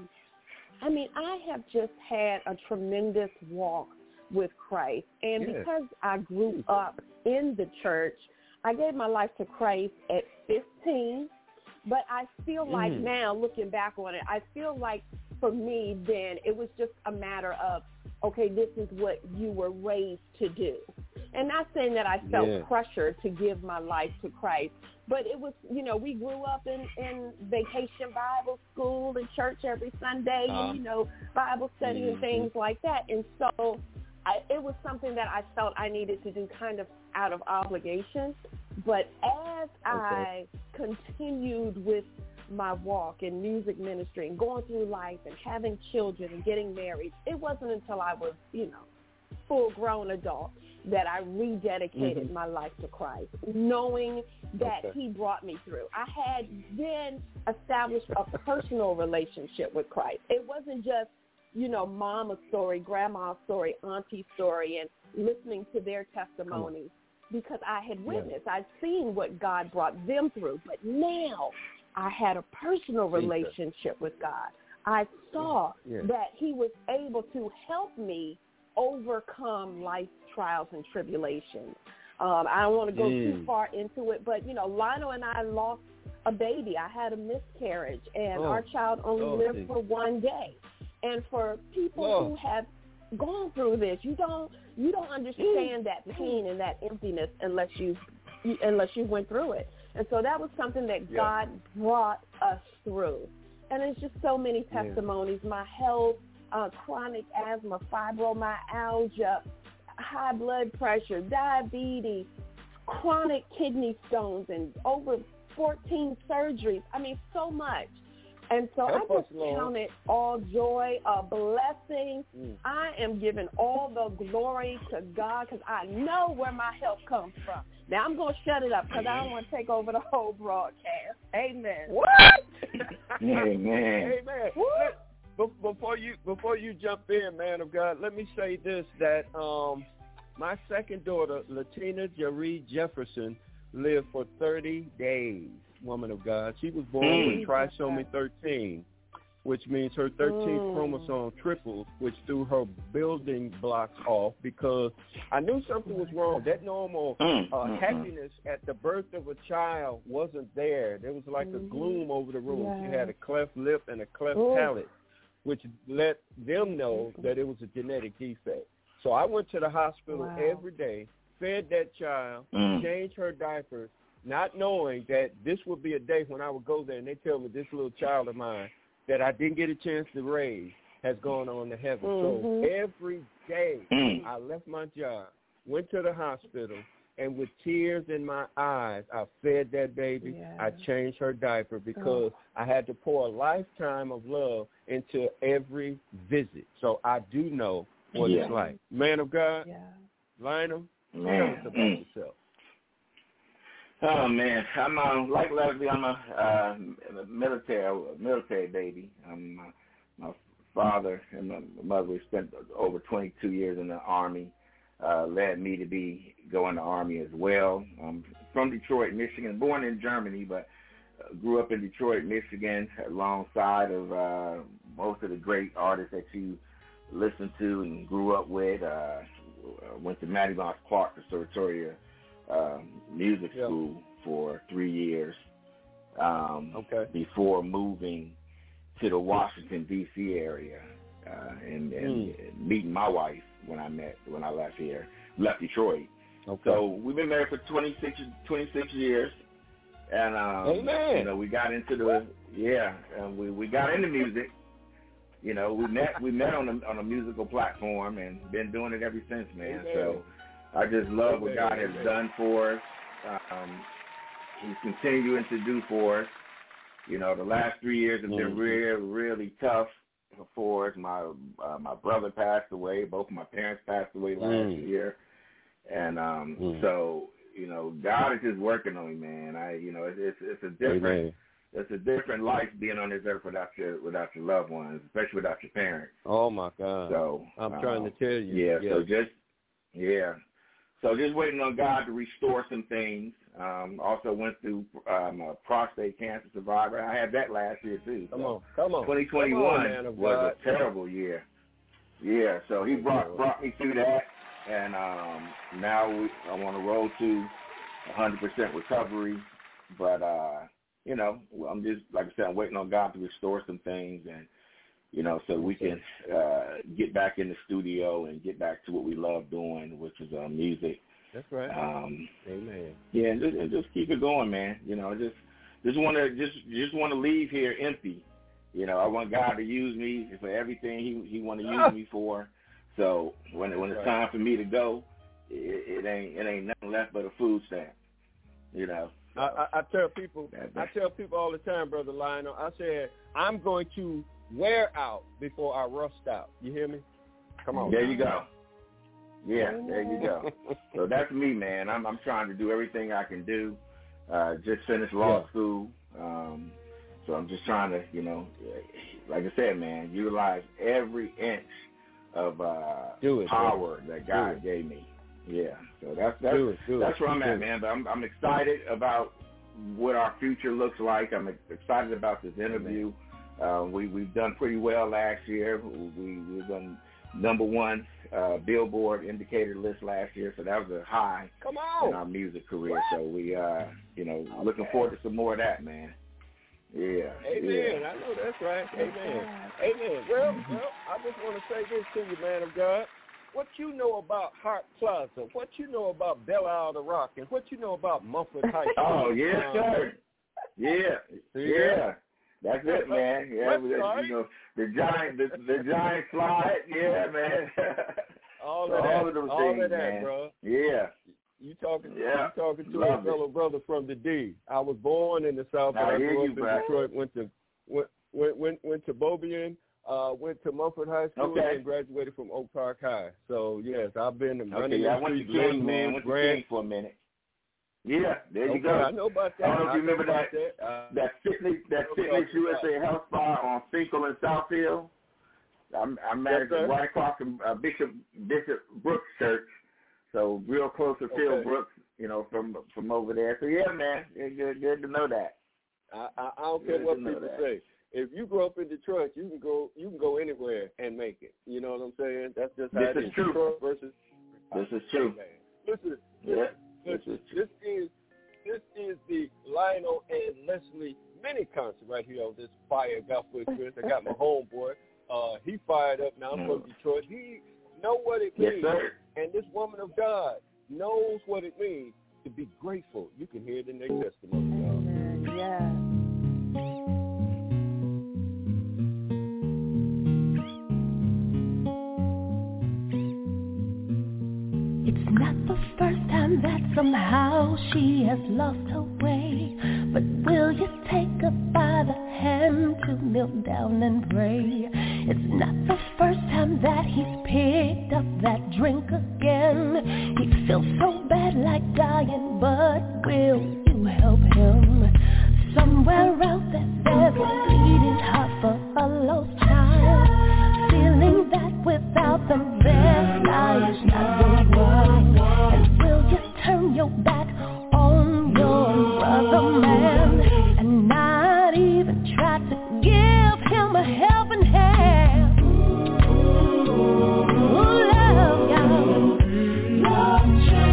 I have just had a tremendous walk with Christ. And because I grew up in the church, I gave my life to Christ at 15. But I feel like now, looking back on it, I feel like for me then it was just a matter of, okay, this is what you were raised to do. And not saying that I felt pressure to give my life to Christ, but it was, we grew up in vacation Bible school and church every Sunday, and, Bible study and things like that. And so it was something that I felt I needed to do kind of out of obligation. But as I continued with my walk in music ministry and going through life and having children and getting married, it wasn't until I was, full-grown adult that I rededicated my life to Christ, knowing that he brought me through. I had then established a personal relationship with Christ. It wasn't just, mama's story, grandma's story, auntie's story, and listening to their testimonies. Because I had witnessed, I'd seen what God brought them through. But now I had a personal relationship with God. I saw that he was able to help me overcome life's trials and tribulations. I don't want to go too far into it, but, Lionel and I lost a baby. I had a miscarriage, and our child only lived for one day. And for people who have gone through this, you don't understand that pain and that emptiness unless you went through it. And so that was something that God brought us through. And there's just so many testimonies. My health, chronic asthma, fibromyalgia, high blood pressure, diabetes, chronic kidney stones, and over 14 surgeries. I mean, so much. And so Help I us, just Lord. count it all joy, a blessing. I am giving all the glory to God because I know where my help comes from. Now, I'm going to shut it up because I don't want to take over the whole broadcast. Amen. What? Amen. Amen. Before you jump in, man of God, let me say this, that my second daughter, Latina Jaree Jefferson, lived for 30 days, woman of God. She was born with trisomy 13, which means her 13th chromosome tripled, which threw her building blocks off because I knew something was wrong. That normal happiness at the birth of a child wasn't there. There was like a gloom over the room. Yeah. She had a cleft lip and a cleft palate, which let them know that it was a genetic defect. So I went to the hospital every day, fed that child, changed her diapers, not knowing that this would be a day when I would go there and they tell me this little child of mine that I didn't get a chance to raise has gone on to heaven. So every day I left my job, went to the hospital, and with tears in my eyes, I fed that baby. Yeah. I changed her diaper because I had to pour a lifetime of love into every visit. So I do know what it's like. Man of God, Lionel, tell us about yourself. Oh man, I'm like Leslie. I'm a military baby. My father and my mother spent over 22 years in the Army. Led me to be going to Army as well. I'm from Detroit, Michigan, born in Germany, but grew up in Detroit, Michigan, alongside of most of the great artists that you listened to and grew up with. Went to Mattie Moss Clark Conservatory music school for 3 years before moving to the Washington, D.C. area and meeting my wife when I left Detroit. So we've been married for 26 years. And, you know, we got into we got into music. You know, we met on a musical platform and been doing it ever since, man. So I just love what God has done for us. He's continuing to do for us. You know, the last 3 years have been really, really tough for us. My brother passed away. Both of my parents passed away last year. And so, you know, God is just working on me, man. It's a different it's a different life being on this earth without your loved ones, especially without your parents. Oh my God! So I'm trying to tell you. So just waiting on God to restore some things. Also went through a prostate cancer survivor. I had that last year too. Come on. 2021 was a terrible year. Yeah. So He brought me through that, and now I'm on the road to 100% recovery. But you know, I'm just, like I said, I'm waiting on God to restore some things, and, you know, so we can get back in the studio and get back to what we love doing, which is music. That's right. Amen. Yeah, and just keep it going, man. You know, just want to leave here empty. You know, I want God to use me for everything He want to use me for. So when it's time for me to go, it ain't nothing left but a food stamp. You know. I tell people all the time, Brother Lionel, I said, I'm going to wear out before I rust out. You hear me? Come on. There you go. Yeah, there you go. So that's me, man. I'm trying to do everything I can do. Just finished law school. So I'm just trying to, you know, like I said, man, utilize every inch of power that God gave me. Yeah, so that's where I'm at, man. But I'm excited about what our future looks like. I'm excited about this interview. We've done pretty well last year. We've done #1 Billboard indicator list last year, so that was a high in our music career. So we, you know, looking forward to some more of that, man. Yeah. Amen. I know that's right. Amen. Amen. Well, I just want to say this to you, man of God. What you know about Hart Plaza, what you know about Belle Isle the Rock, and what you know about Mumford High School. Oh, yes, sir. Yeah. That's it, man. Yeah, you know, the giant slide. Yeah, man. All of those things, that, man. Bro. Yeah. You talking to a fellow brother from the D. I was born in the South, but I grew up in Detroit. Went to Beaubien, went to Mumford High School, and graduated from Oak Park High. So yes, I've been running the streets. King, man. Went to King for a minute. Yeah, there you go. I know about that. I don't know if you remember that Fitness USA Health Spa on Finkel and South Hill. I managed right across from Bishop Brooks Church, so real close to Phil Brooks, from over there. So yeah, man, good to know that. I don't care what people say. If you grow up in Detroit, you can go anywhere and make it. You know what I'm saying? That's just how it is. True. Detroit versus. This is true. Listen, this is the Lionel and Leslie mini concert right here on this Fire Gospel Experience. I got my homeboy. He fired up now from Detroit. He know what it means. Sir. And this woman of God knows what it means to be grateful. You can hear it in their testimony, y'all. Yeah. It's not the first time that somehow she has lost her way, but will you take her by the hand to kneel down and pray? It's not the first time that he's picked up that drink again. He feels so bad like dying, but will you help him? Somewhere out there there's a bleeding heart for a lost child, feeling that without them their life is not worthwhile. And will you turn your back on your brother man and not even try to give him a helping hand? Ooh, love, y'all. Love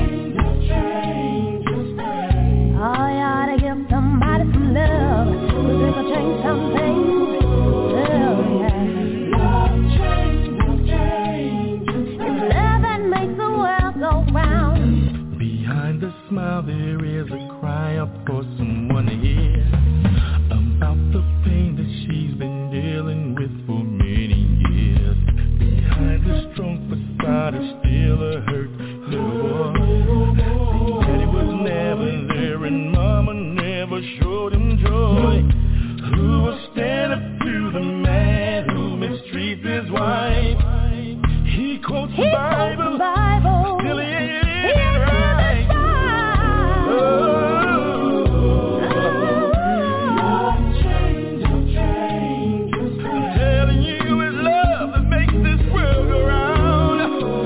changes things. Oh, you ought to give somebody some love, 'cause it will change some things. Oh, yeah. Love changes. It's love that makes the world go round. Behind the smile there is a cry up for someone to hear about the pain that she's been dealing with for many years. Behind the strong facade is still a hurt little boy. Daddy was never there and mama never showed him joy. Who will stand up to the man who mistreats his wife? He quotes the Bible, still he ain't living right. I'm telling you, it's love that makes this world go round.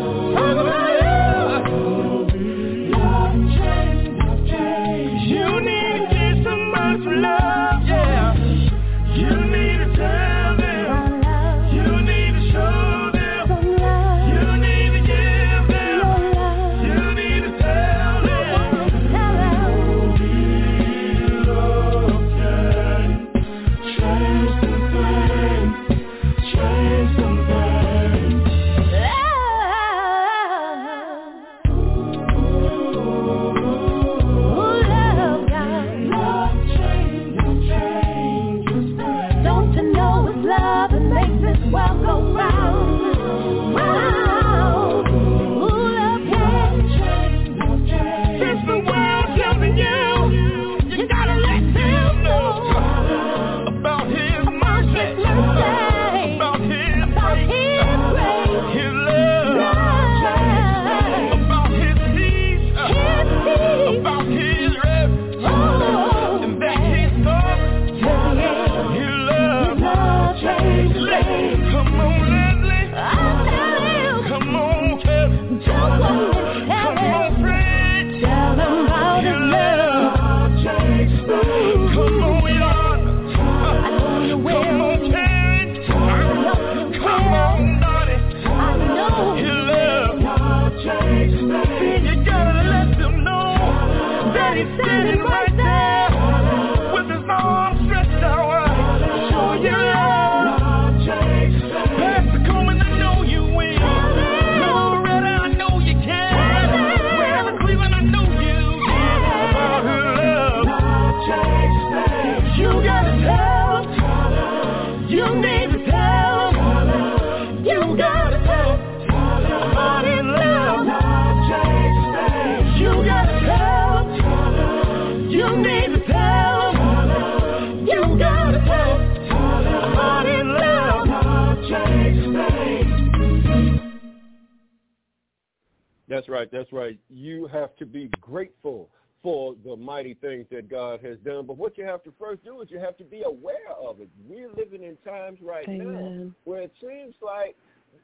You need to give somebody some love, yeah. You need to tell them. You need to show them. You need to give them. You need to tell them. Love can change some things. Change some things. Don't you know it's love that makes this world go round, round? Ooh, love can change. Since the world's loving you, you gotta let them know about his mercy, about his grace, his love, about his peace, about his rest, and that his thought, his love changes. Come on, Leslie. Come on, Kevin. Come on, Fred. Tell them how to His love changes. Come on, Yolanda. Come on, Terrence. Come on, Dottie. His love changes. You gotta let them know that he's standing right there with his arms stretched out wide. Show your love. Pastor Coleman, I know you will. Loretta, I know you can. Wherever Cleveland, I know you can. About her love. You gotta tell. You need to tell. You gotta tell. About his love. You gotta That's right. That's right. You have to be grateful for the mighty things that God has done. But what you have to first do is you have to be aware of it. We're living in times right now where it seems like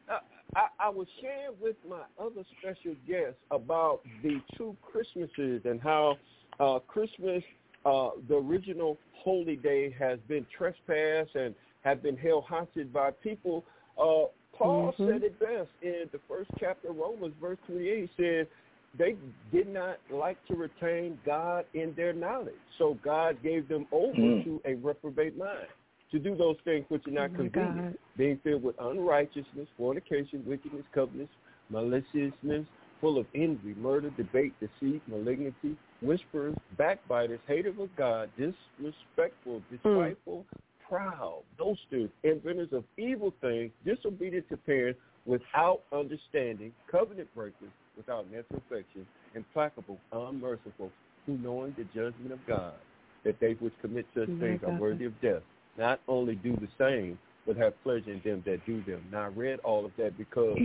I was sharing with my other special guests about the two Christmases and how Christmas, the original holy day, has been trespassed and have been held hostage by people. Paul said it best in the first chapter of Romans, verse 28. He said they did not like to retain God in their knowledge. So God gave them over to a reprobate mind to do those things which are not convenient, being filled with unrighteousness, fornication, wickedness, covetousness, maliciousness, full of envy, murder, debate, deceit, malignity, whisperers, backbiters, haters of God, disrespectful, despiteful, proud, boasters, inventors of evil things, disobedient to parents, without understanding, covenant breakers, without natural affection, implacable, unmerciful, who knowing the judgment of God, that they which commit such things are worthy of death, not only do the same, but have pleasure in them that do them. Now, I read all of that because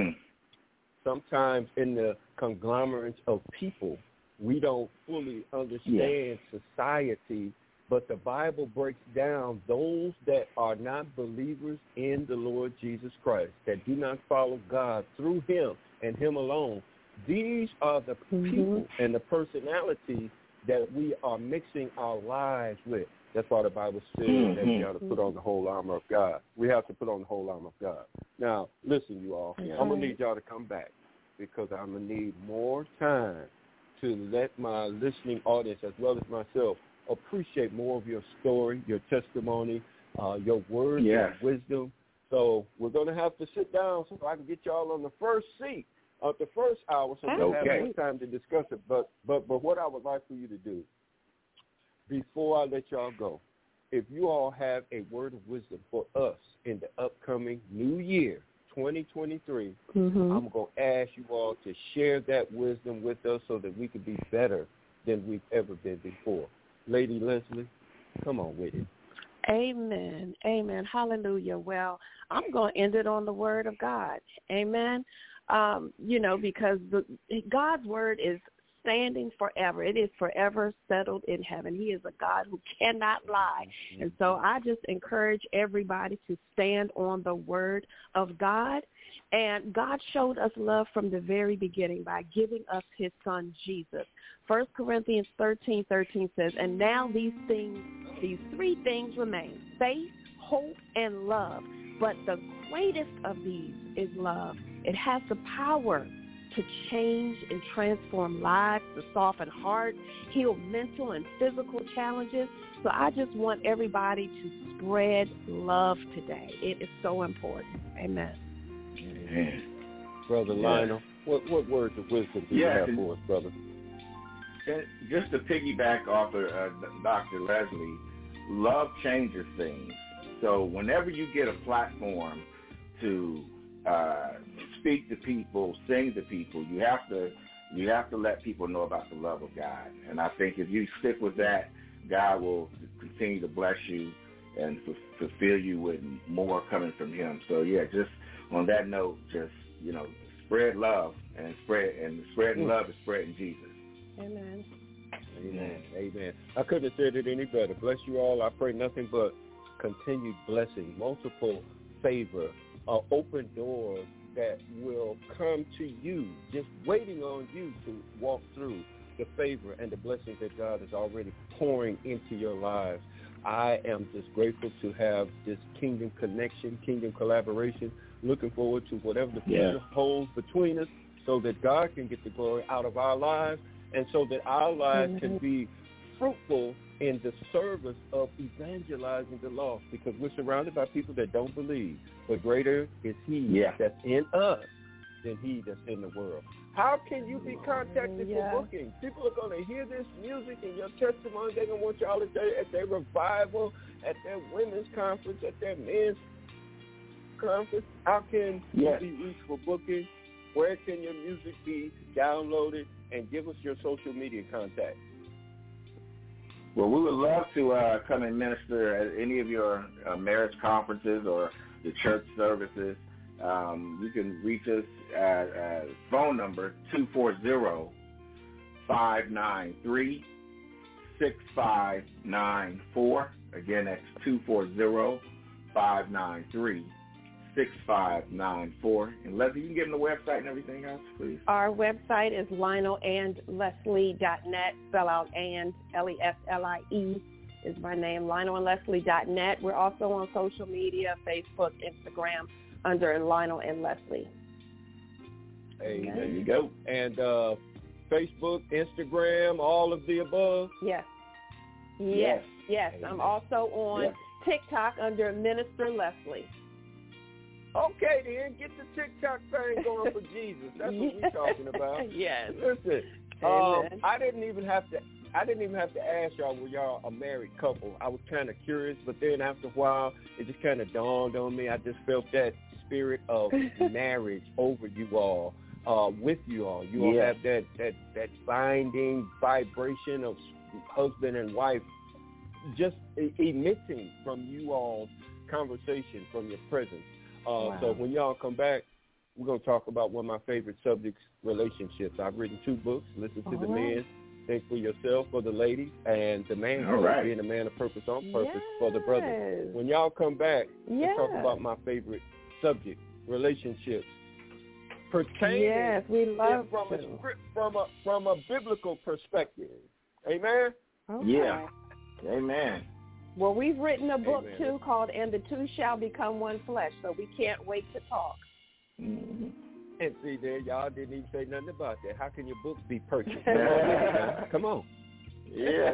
sometimes in the conglomerates of people, we don't fully understand society, but the Bible breaks down those that are not believers in the Lord Jesus Christ, that do not follow God through him and him alone. These are the people and the personalities that we are mixing our lives with. That's why the Bible says that we have to put on the whole armor of God. We have to put on the whole armor of God. Now, listen, you all, I'm going to need y'all to come back because I'm going to need more time to let my listening audience as well as myself appreciate more of your story, your testimony, your words of wisdom. So we're going to have to sit down so I can get y'all on the first seat of the first hour so we'll have more time to discuss it. But what I would like for you to do, before I let y'all go, if you all have a word of wisdom for us in the upcoming new year, 2023, I'm going to ask you all to share that wisdom with us so that we can be better than we've ever been before. Lady Leslie, come on with it. Amen. Amen. Hallelujah. Well, I'm going to end it on the word of God. Amen. Because God's word is standing forever. It is forever settled in heaven. He is a God who cannot lie. And so I just encourage everybody to stand on the word of God. And God showed us love from the very beginning by giving us his son, Jesus. 1 Corinthians 13:13 says, and now these three things remain, faith, hope, and love. But the greatest of these is love. It has the power to change and transform lives, to soften hearts, heal mental and physical challenges. So I just want everybody to spread love today. It is so important. Amen. Amen. Brother Lionel, what words of wisdom do you have for us, brother? Just to piggyback off of Dr. Leslie, love changes things. So whenever you get a platform to speak to people, sing to people, you have to let people know about the love of God. And I think if you stick with that, God will continue to bless you and fulfill you with more coming from him. So just on that note, spread love and spreading love is spreading Jesus. Amen. Amen. Amen. I couldn't have said it any better. Bless you all. I pray nothing but continued blessing, multiple favor, open doors that will come to you, just waiting on you to walk through the favor and the blessings that God is already pouring into your lives. I am just grateful to have this kingdom connection, kingdom collaboration, looking forward to whatever the future holds between us so that God can get the glory out of our lives and so that our lives can be fruitful in the service of evangelizing the lost, because we're surrounded by people that don't believe. But greater is he that's in us than he that's in the world. How can you be contacted for booking? People are going to hear this music and your testimony. They're going to want y'all at their revival, at their women's conference, at their men's conference. How can you be reached for booking? Where can your music be downloaded? And give us your social media contact. Well, we would love to come and minister at any of your marriage conferences or the church services. You can reach us at phone number 240-593-6594. Again, that's 240-593-6594. And Leslie, you can give them the website and everything else, please. Our website is LionelAndLeslie.net. Spell out and, Leslie is my name, LionelAndLeslie.net. We're also on social media, Facebook, Instagram, under Lionel and Leslie. Hey, there you go. And Facebook, Instagram, all of the above? Yes. I'm also on TikTok under Minister Leslie. Okay, then get the TikTok thing going for Jesus. That's what we're talking about. Yes. Listen, I didn't even have to ask y'all, were y'all a married couple? I was kind of curious, but then after a while, it just kind of dawned on me. I just felt that spirit of marriage over you all, with you all. You all have that binding vibration of husband and wife just emitting from you all's conversation, from your presence. So when y'all come back, we're going to talk about one of my favorite subjects, relationships. I've written 2 books, Listen to the Men, Think for Yourself for the ladies, and The Man, Being a Man of Purpose on Purpose for the brothers. When y'all come back, let's talk about my favorite subject, relationships. Pertaining we love from a biblical perspective. Amen? Okay. Yeah. Amen. Well, we've written a book, too, called And the Two Shall Become One Flesh, so we can't wait to talk. Mm-hmm. And see there, y'all didn't even say nothing about that. How can your books be purchased? Come on. Yeah.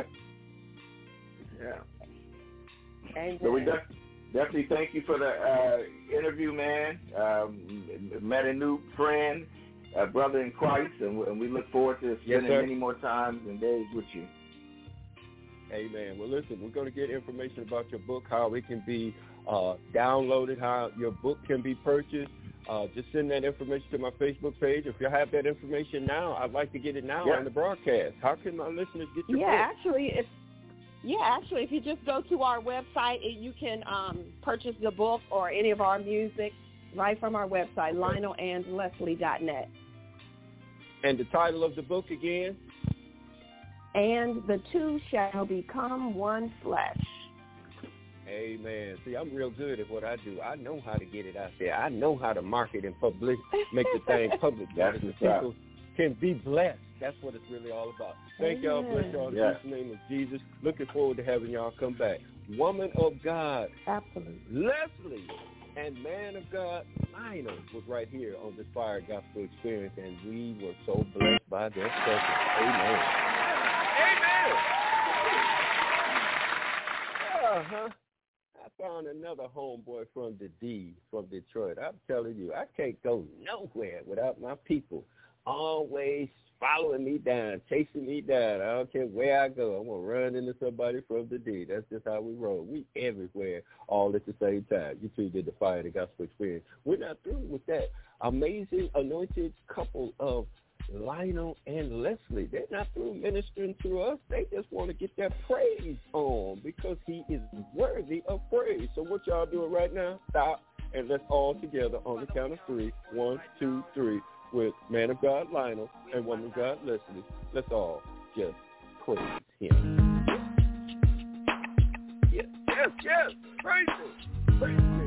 Amen. So we definitely thank you for the interview, man. Met a new friend, brother in Christ, and we look forward to spending many more times and days with you. Amen. Well, listen, we're going to get information about your book, how it can be downloaded, how your book can be purchased. Just send that information to my Facebook page. If you have that information now, I'd like to get it now on the broadcast. How can my listeners get your book? Actually, if you just go to our website, you can purchase the book or any of our music right from our website, LionelAndLeslie.net. And the title of the book again? And the Two Shall Become One Flesh. Amen. See, I'm real good at what I do. I know how to get it out there. I know how to market and make the thing public. That people can be blessed. That's what it's really all about. Thank y'all. Bless y'all in the name of Jesus. Looking forward to having y'all come back. Woman of God, absolutely, Leslie, and man of God, Lionel, was right here on this Fire Gospel Experience, and we were so blessed by their presence. Amen. Amen. I found another homeboy from the D, from Detroit. I'm telling you, I can't go nowhere without my people always following me down, chasing me down. I don't care where I go. I'm going to run into somebody from the D. That's just how we roll. We everywhere all at the same time. You two did the Fire the Gospel Experience. We're not through with that amazing anointed couple of Lionel and Leslie. They're not through ministering to us. They just want to get their praise on because he is worthy of praise. So what y'all doing right now? Stop and let's all together on the count of 3. 1, 2, 3. With man of God Lionel and woman of God Leslie. Let's all just praise him. Yes. Praise him. Praise him.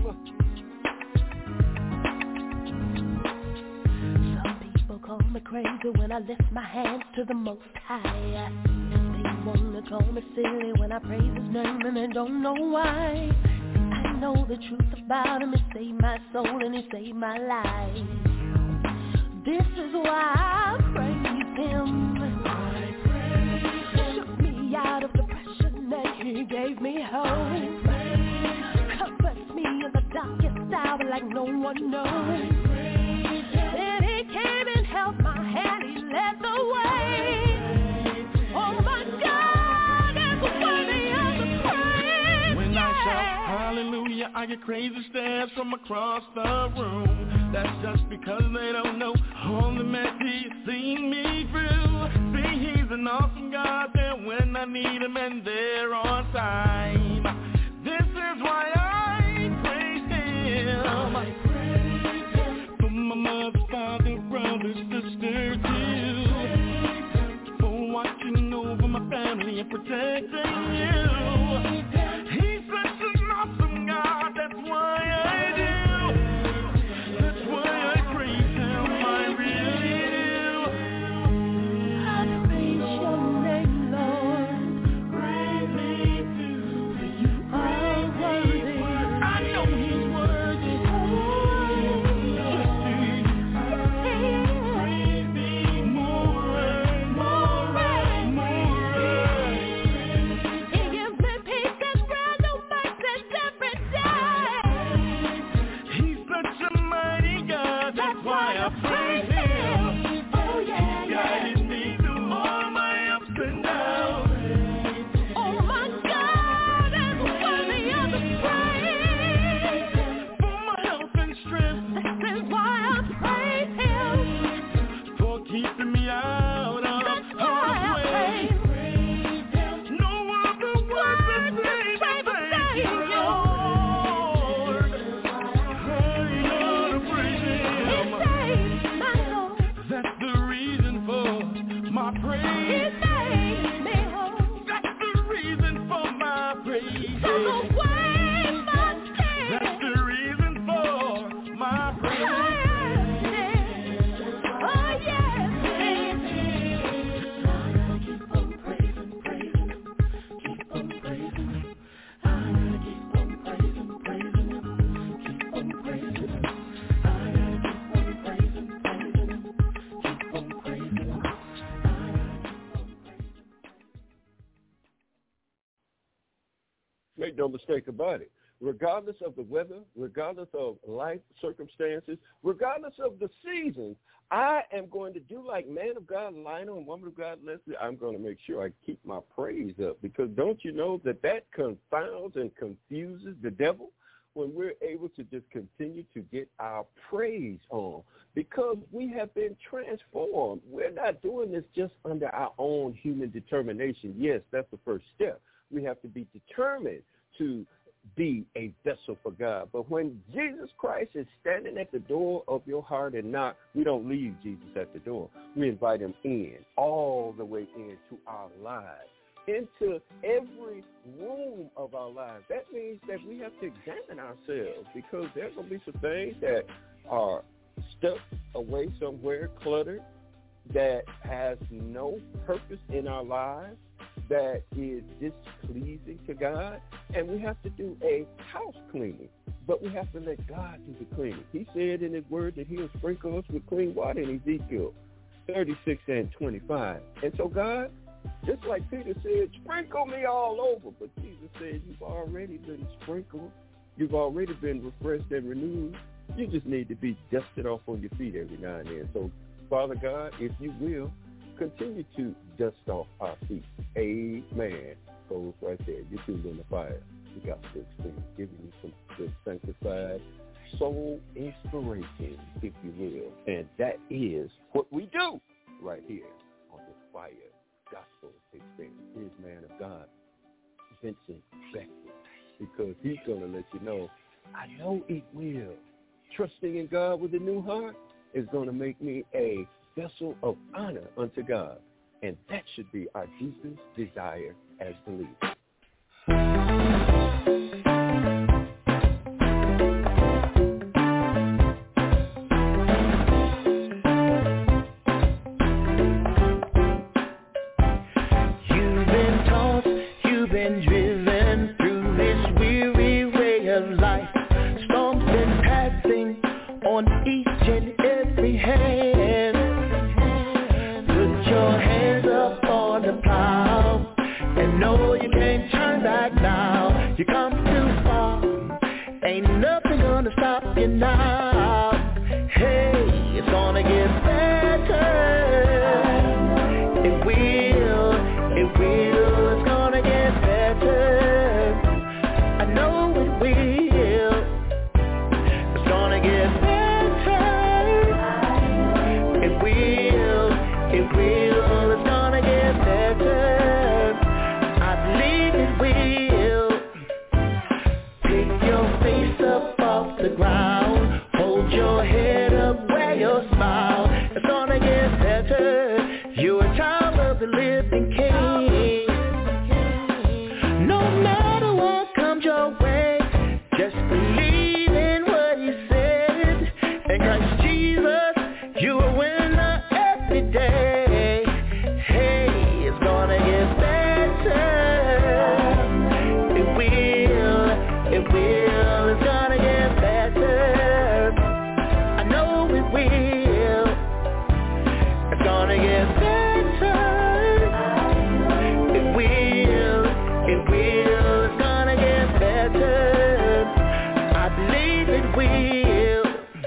Call me crazy when I lift my hands to the Most High. They wanna call me silly when I praise His name and they don't know why. I know the truth about Him. He saved my soul and He saved my life. This is why I praise Him. He shook me out of depression and He gave me hope. Comforts me in the darkest hour like no one knows. Then He came and held my hand, He led the way. Oh my God, it's worthy of the praise. When I shout hallelujah, I get crazy stares from across the room. That's just because they don't know all the mess He's seen me through. See, He's an awesome God there when I need Him and there on time. This is why I praise Him. promise to stay still, for watching over my family and protecting you. He's such an awesome God, that's why I do. That's why I praise him, I really do. I praise your name, Lord. Really do. You are worthy. I know he's worthy. Make no mistake about it. Regardless of the weather, regardless of life circumstances, regardless of the seasons, I am going to do like man of God Lionel and woman of God Leslie. I'm going to make sure I keep my praise up, because don't you know that confounds and confuses the devil when we're able to just continue to get our praise on, because we have been transformed. We're not doing this just under our own human determination. Yes, that's the first step. We have to be determined to be a vessel for God. But when Jesus Christ is standing at the door of your heart and knock, we don't leave Jesus at the door. We invite him in, all the way into our lives, into every room of our lives. That means that we have to examine ourselves, because there are going to be some things that are stuck away somewhere, cluttered, that has no purpose in our lives, that is displeasing to God, and we have to do a house cleaning. But we have to let God do the cleaning. He said in his word that he'll sprinkle us with clean water in Ezekiel 36:25. And so God, just like Peter said, sprinkle me all over. But Jesus said, you've already been sprinkled. You've already been refreshed and renewed. You just need to be dusted off on your feet every now and then. So, Father God, if you will, continue to dust off our feet. Amen. Goes right there. You're tuned in the fire. We got this thing, giving you some good sanctified soul inspiration, if you will. And that is what we do right here on this Fire Gospel Experience. Here's man of God, Vincent Beckman, because he's going to let you know, I know it will. Trusting in God with a new heart is going to make me a vessel of honor unto God. And that should be our deepest desire as believers. You've been tossed, you've been driven through this weary way of life. Storms been passing on each and every hand. Put your hands up on the plow and know you can't every day. Hey, it's gonna get better. It will, it's gonna get better. I know it will. It's gonna get better. It will, it's gonna get better. I believe it will.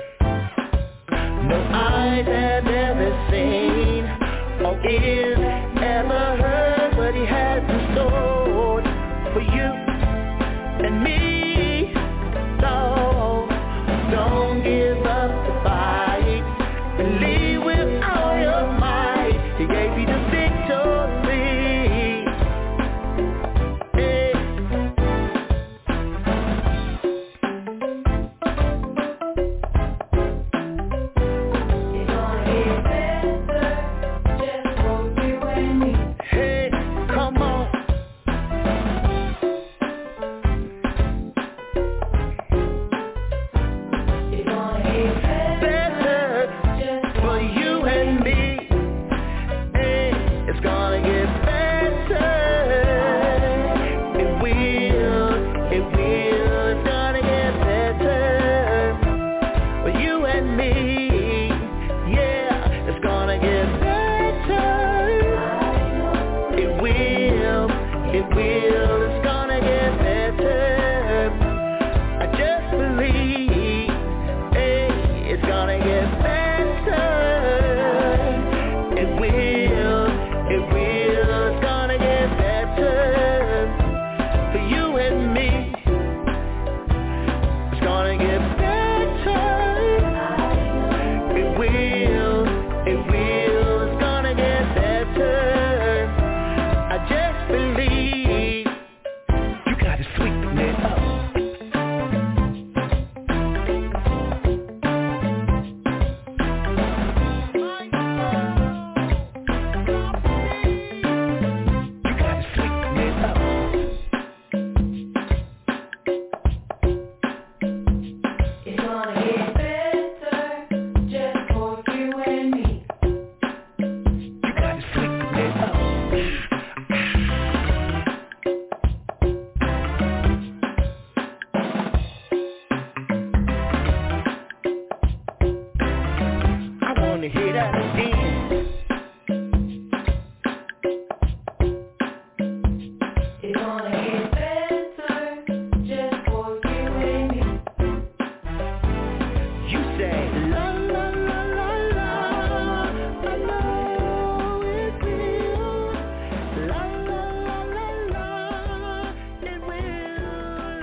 No eyes have ever seen, or ears ever heard what he has in store for you and me. So don't give up the fight. Believe with all your might. He gave you the victory. Hey. You're gonna get better, just for you and me. Hey, come on. You're gonna get better, just for you and me. Hey, it's gonna get better. It will, it's gonna get better for you and me. Yeah, it's gonna get better. It will, it's gonna get better. I just believe, hey, it's gonna get better. It will, it's gonna get better for you and me. It's gonna get better. It will, it's gonna get better. I just believe. You gotta sweeten it up. You gotta sweeten it up. It's gonna get better, just for you and me. You gotta sweeten it up. I wanna hear that again. It's gonna get better, just for you and me. You say la la la la la. I know it will. La la la la la. It will.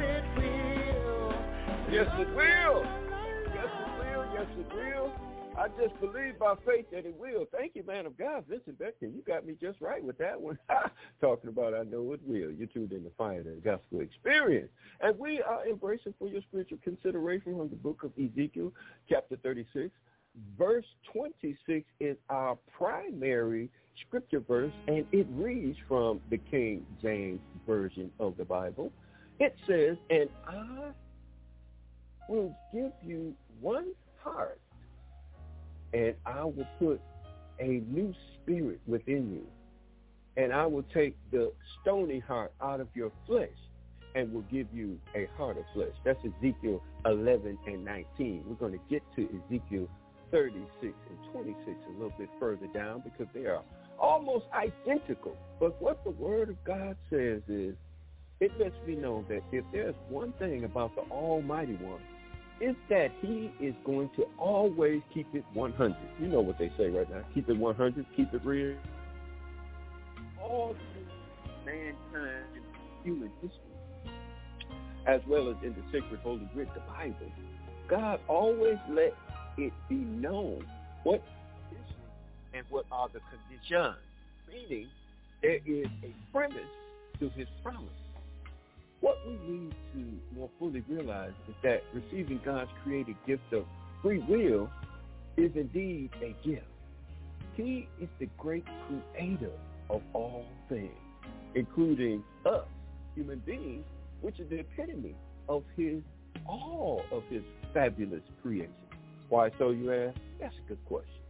Yes, it will. Yes, it will. Yes, it will. I just believe by faith that it will. Thank you, man of God, Vincent Becker. You got me just right with that one. Talking about I know it will. You tuned in to Fire the Gospel Experience. And we are embracing for your spiritual consideration from the book of Ezekiel, chapter 36. Verse 26 is our primary scripture verse, and it reads from the King James Version of the Bible. It says, and I will give you one heart, and I will put a new spirit within you, and I will take the stony heart out of your flesh and will give you a heart of flesh. That's Ezekiel 11 and 19. We're going to get to Ezekiel 36 and 26 a little bit further down because they are almost identical. But what the Word of God says is, it lets me know that if there's one thing about the Almighty One, it's that he is going to always keep it 100. You know what they say right now. Keep it 100, keep it real. All through mankind and human history, as well as in the sacred Holy Writ, the Bible, God always let it be known what is and what are the conditions, meaning there is a premise to his promise. What we need to more fully realize is that receiving God's created gift of free will is indeed a gift. He is the great creator of all things, including us, human beings, which is the epitome of all of his fabulous creation. Why so, you ask? That's a good question.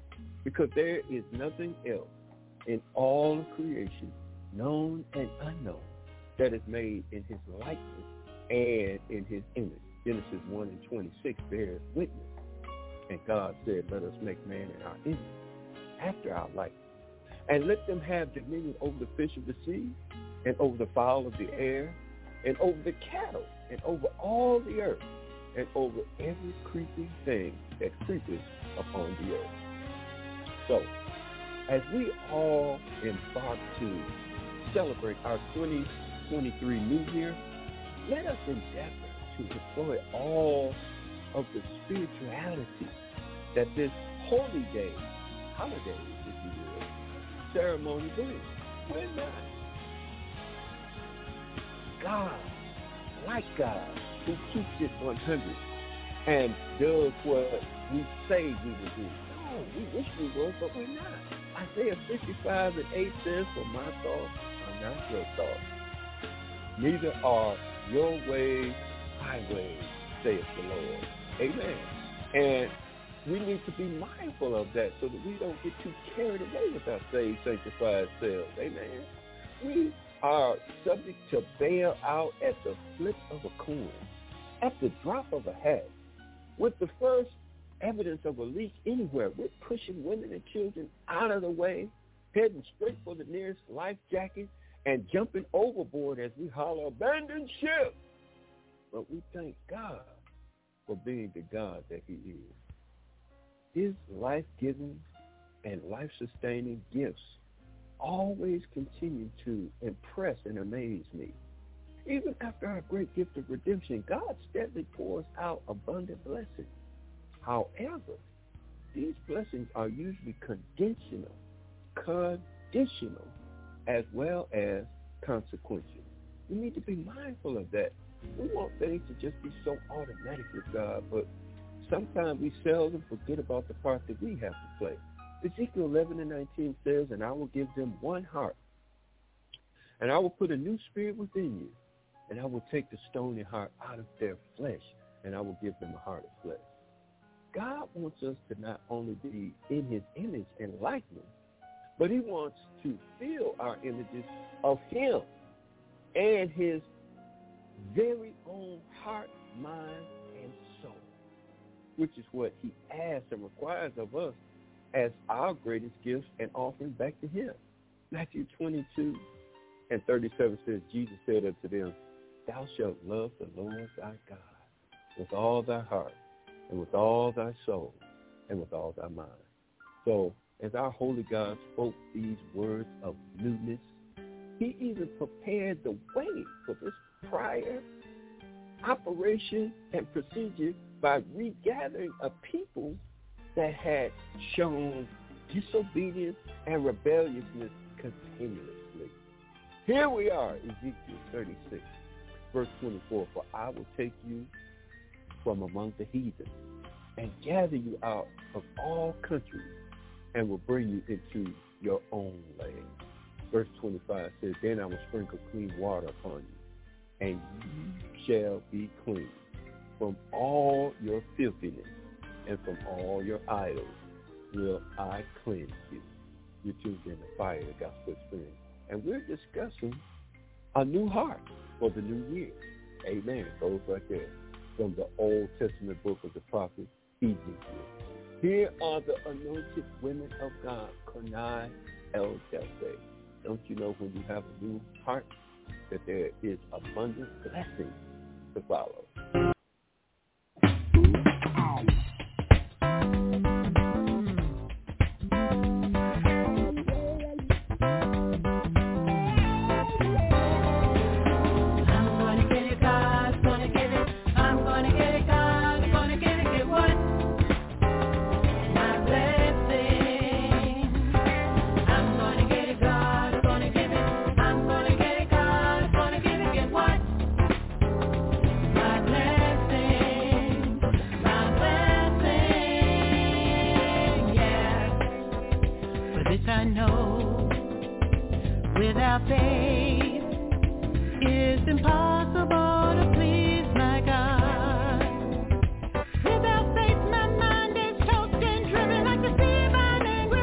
because there is nothing else in all of creation, known and unknown, that is made in his likeness and in his image. Genesis 1:26 bears witness. And God said, let us make man in our image, after our likeness. And let them have dominion over the fish of the sea, and over the fowl of the air, and over the cattle, and over all the earth, and over every creeping thing that creepeth upon the earth. So, as we all embark to celebrate our 2023 New Year, let us endeavor to employ all of the spirituality that this holy day, holiday, if you will, ceremony brings. We're not. God, like God, who keeps it 100 and does what we say we will do. No, we wish we were, but we're not. Isaiah 55:8 says, for my thoughts are not your thoughts, neither are your ways my ways, saith the Lord. Amen. And we need to be mindful of that so that we don't get too carried away with our saved, sanctified selves. Amen. We are subject to bail out at the flip of a coin, at the drop of a hat. With the first evidence of a leak anywhere, we're pushing women and children out of the way, heading straight for the nearest life jacket, and jumping overboard as we holler, abandon ship. But we thank God for being the God that he is. His life-giving and life-sustaining gifts always continue to impress and amaze me. Even after our great gift of redemption, God steadily pours out abundant blessings. However, these blessings are usually conditional, as well as consequential. We need to be mindful of that. We want things to just be so automatic with God, but sometimes we seldom forget about the part that we have to play. Ezekiel 11:19 says, and I will give them one heart, and I will put a new spirit within you, and I will take the stony heart out of their flesh, and I will give them a heart of flesh. God wants us to not only be in his image and likeness, but he wants to fill our images of him and his very own heart, mind, and soul, which is what he asks and requires of us as our greatest gifts and offering back to him. Matthew 22:37 says, Jesus said unto them, thou shalt love the Lord thy God with all thy heart, and with all thy soul, and with all thy mind. So, as our holy God spoke these words of newness, he even prepared the way for this prior operation and procedure by regathering a people that had shown disobedience and rebelliousness continuously. Here we are, Ezekiel 36, verse 24, for I will take you from among the heathen and gather you out of all countries and will bring you into your own land. Verse 25 says, then I will sprinkle clean water upon you, and you shall be clean from all your filthiness, and from all your idols will I cleanse you. You're tuned in to Fire, the Gospel Experience. And we're discussing a new heart for the new year. Amen. It goes right there from the Old Testament book of the prophet Ezekiel. Here are the anointed women of God, Konai El Delphi. Don't you know when you have a new heart that there is abundant blessing to follow? I know without faith it's impossible to please my God. Without faith my mind is tossed and driven like the sea by an angry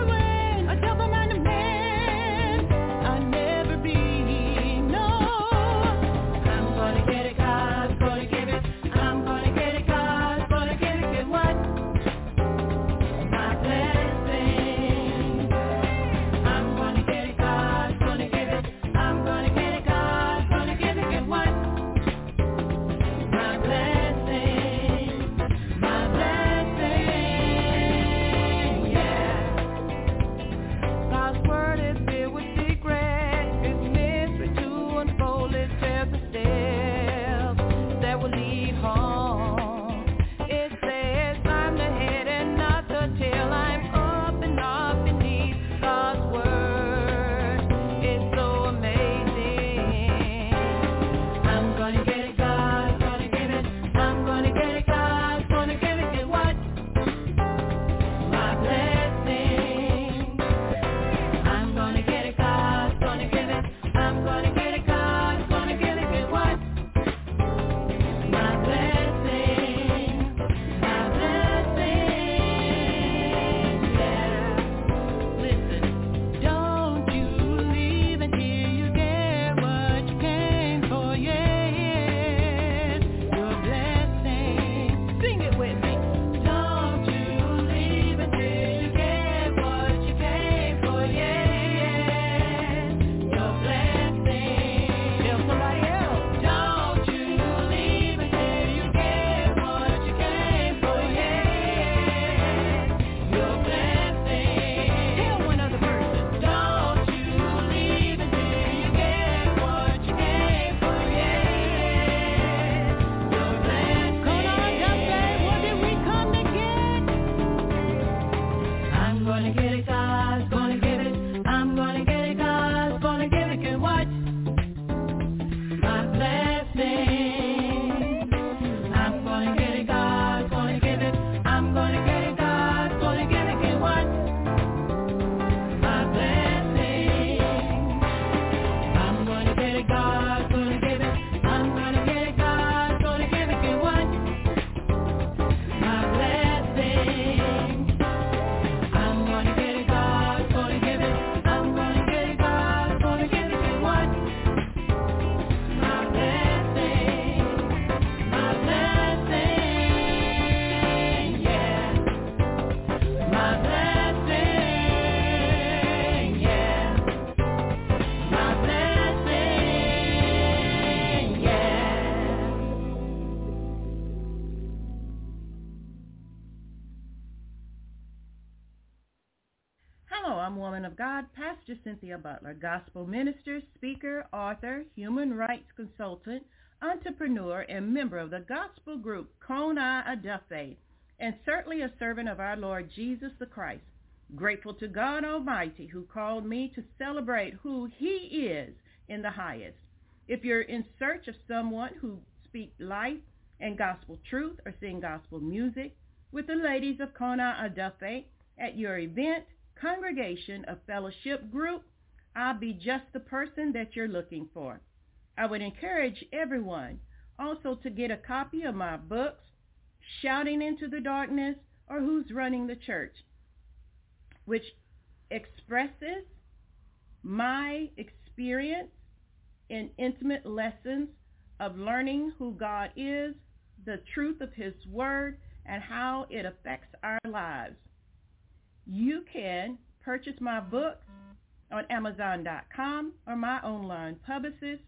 I'm woman of God, Pastor Cynthia Butler, gospel minister, speaker, author, human rights consultant, entrepreneur, and member of the gospel group Kona Adufe, and certainly a servant of our Lord Jesus the Christ. Grateful to God Almighty who called me to celebrate who he is in the highest. If you're in search of someone who speaks life and gospel truth or sing gospel music with the ladies of Kona Adufe at your event, congregation, or fellowship group, I'll be just the person that you're looking for. I would encourage everyone also to get a copy of my books, Shouting into the Darkness or Who's Running the Church, which expresses my experience in intimate lessons of learning who God is, the truth of his word, and how it affects our lives. You can purchase my books on Amazon.com or my online publishes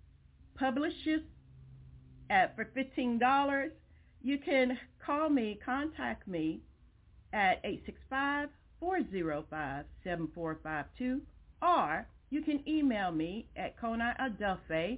for $15. You can contact me at 865-405-7452, or you can email me at konaiadelphe,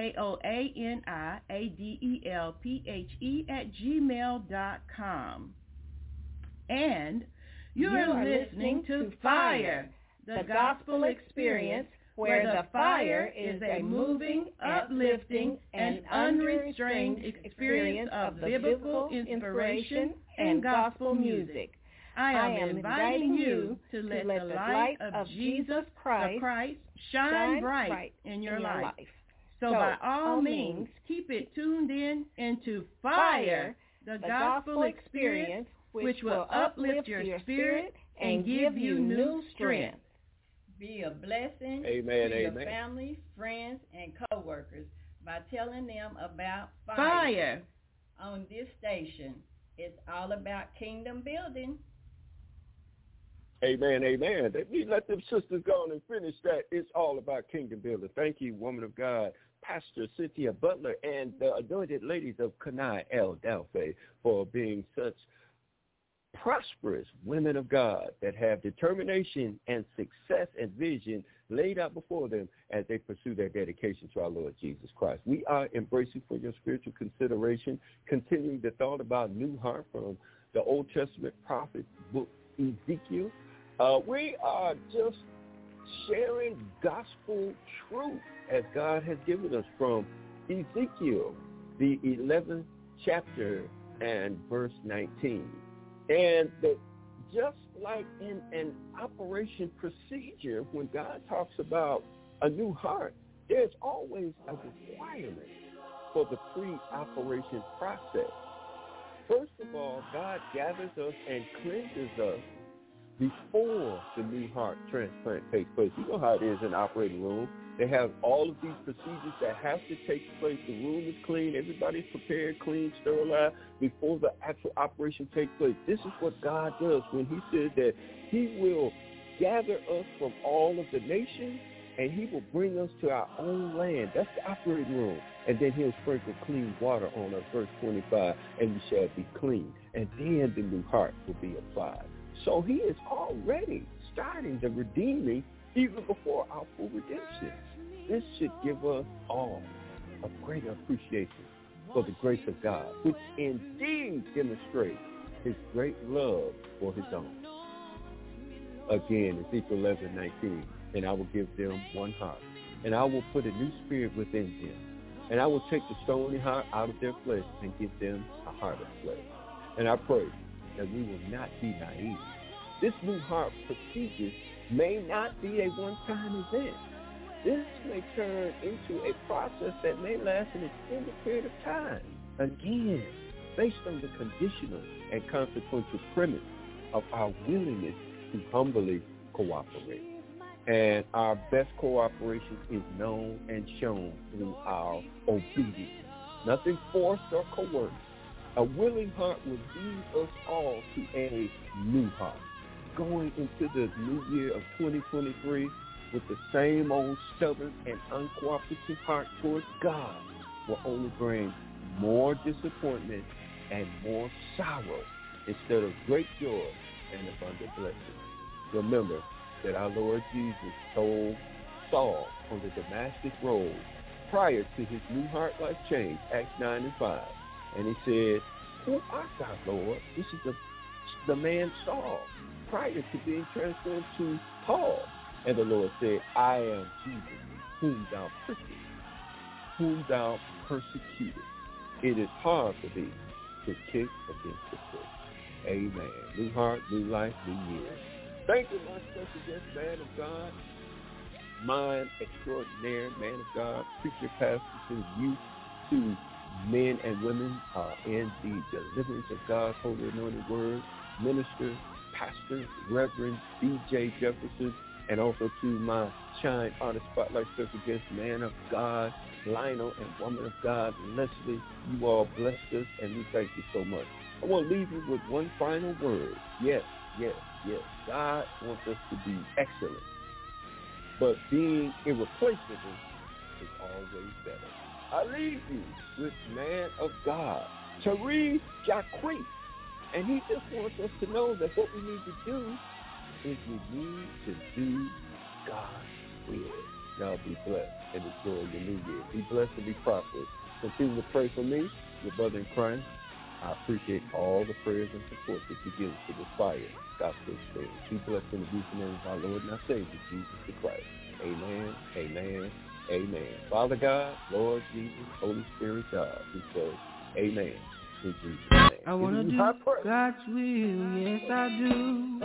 KONIADELPHE @gmail.com. And you are listening to Fire, the gospel experience, where the fire is a moving, uplifting, and unrestrained experience of biblical inspiration and gospel music. I am inviting you to let the light of Jesus Christ shine bright in your life. So by all means, keep it tuned in into Fire, the gospel experience, which will uplift your spirit and give you new strength. Be a blessing to your family, friends, and co-workers by telling them about Fire. On this station. It's all about kingdom building. Amen, amen. Let them sisters go on and finish that. It's all about kingdom building. Thank you, woman of God, Pastor Cynthia Butler, and the anointed ladies of Kona Adufe for being such prosperous women of God that have determination and success and vision laid out before them as they pursue their dedication to our Lord Jesus Christ. We are embracing for your spiritual consideration, continuing the thought about new heart from the Old Testament prophet book Ezekiel. We are just sharing gospel truth as God has given us from Ezekiel, the 11th chapter and verse 19. And just like in an operation procedure, when God talks about a new heart, there's always a requirement for the pre-operation process. First of all, God gathers us and cleanses us before the new heart transplant takes place. You know how it is in the operating room. They have all of these procedures that have to take place. The room is clean. Everybody's prepared, clean, sterilized before the actual operation takes place. This is what God does when he says that he will gather us from all of the nations and he will bring us to our own land. That's the operating room. And then he'll sprinkle clean water on us, verse 25, and we shall be clean. And then the new heart will be applied. So he is already starting the redeeming even before our full redemption. This should give us all a greater appreciation for the grace of God, which indeed demonstrates his great love for his own. Again, Ezekiel 11:19, and I will give them one heart, and I will put a new spirit within them, and I will take the stony heart out of their flesh and give them a heart of flesh. And I pray that we will not be naive. This new heart procedure may not be a one-time event. This may turn into a process that may last an extended period of time. Again, based on the conditional and consequential premise of our willingness to humbly cooperate. And our best cooperation is known and shown through our obedience. Nothing forced or coerced. A willing heart will lead us all to a new heart. Going into the new year of 2023 with the same old stubborn and uncooperative heart towards God will only bring more disappointment and more sorrow instead of great joy and abundant blessing. Remember, that our Lord Jesus told Saul on the Damascus Road prior to his new heart life change, Acts 9:5. And he said, who art thou, Lord? This is the man Saul, prior to being transformed to Paul. And the Lord said, I am Jesus, whom thou persecuted. It is hard for thee to kick against the prick. Amen. New heart, new life, new years. Thank you, my special guest, man of God, mind extraordinaire, man of God, preacher, pastor to youth, to men and women in the deliverance of God's holy anointed word, minister, pastor, Reverend B.J. Jefferson, and also to my Shine Artist Spotlight special guest, man of God, Lionel, and woman of God, Leslie. You all blessed us, and we thank you so much. I want to leave you with one final word. Yes, yes, yes. God wants us to be excellent, but being irreplaceable is always better. I leave you with man of God, Tariq Jacquees, and he just wants us to know that what we need to do is we need to do God's will. Y'all be blessed and enjoy your new year. Be blessed and be prosperous. Continue to pray for me, your brother in Christ. I appreciate all the prayers and support that you give to this fire gospel stage. Be blessed in the beautiful name of our Lord and our Savior, Jesus the Christ. Amen, amen, amen. Father God, Lord Jesus, Holy Spirit God, we say amen. In Jesus' name. I want to do God's will, yes I do.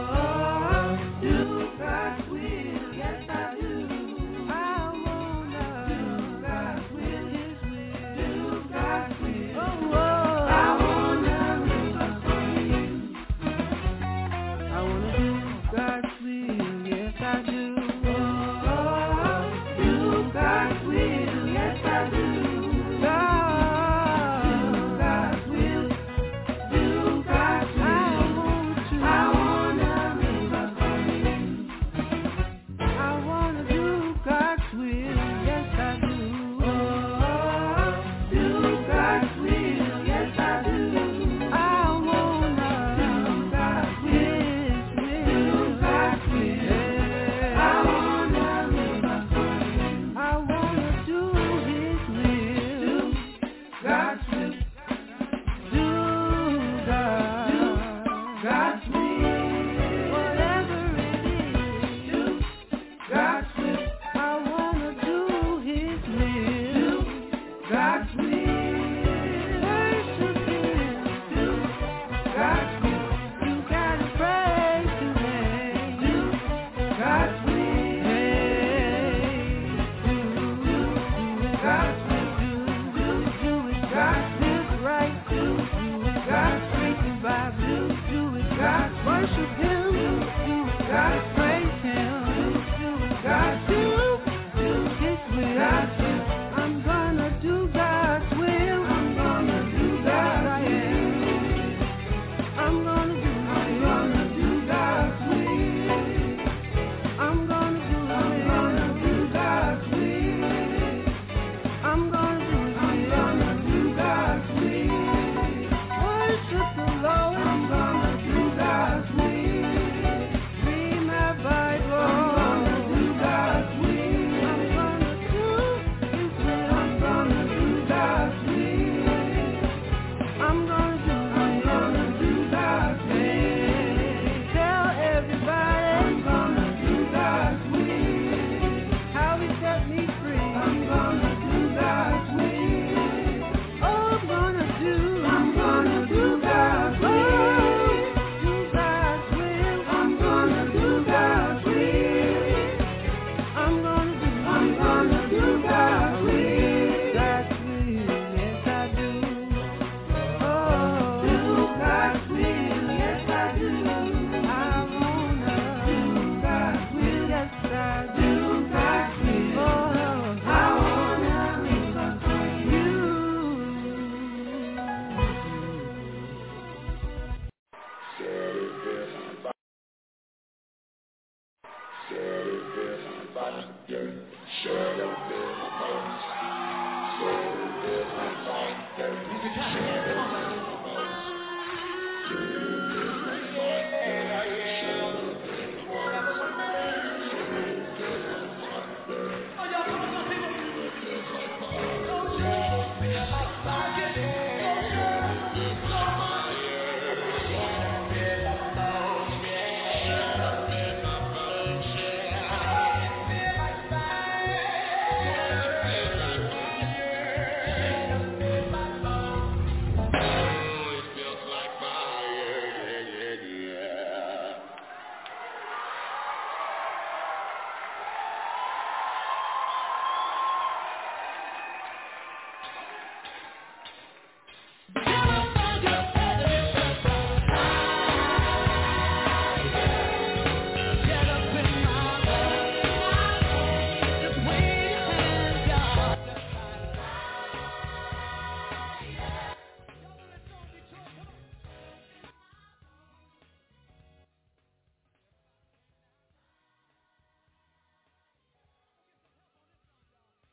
Oh, do God's will, yes I do. I want to do God's will, His will, do God's will. Oh, I want to live for you. I want to do God's will, yes I do. Oh, do God's will, yes I do. Come on,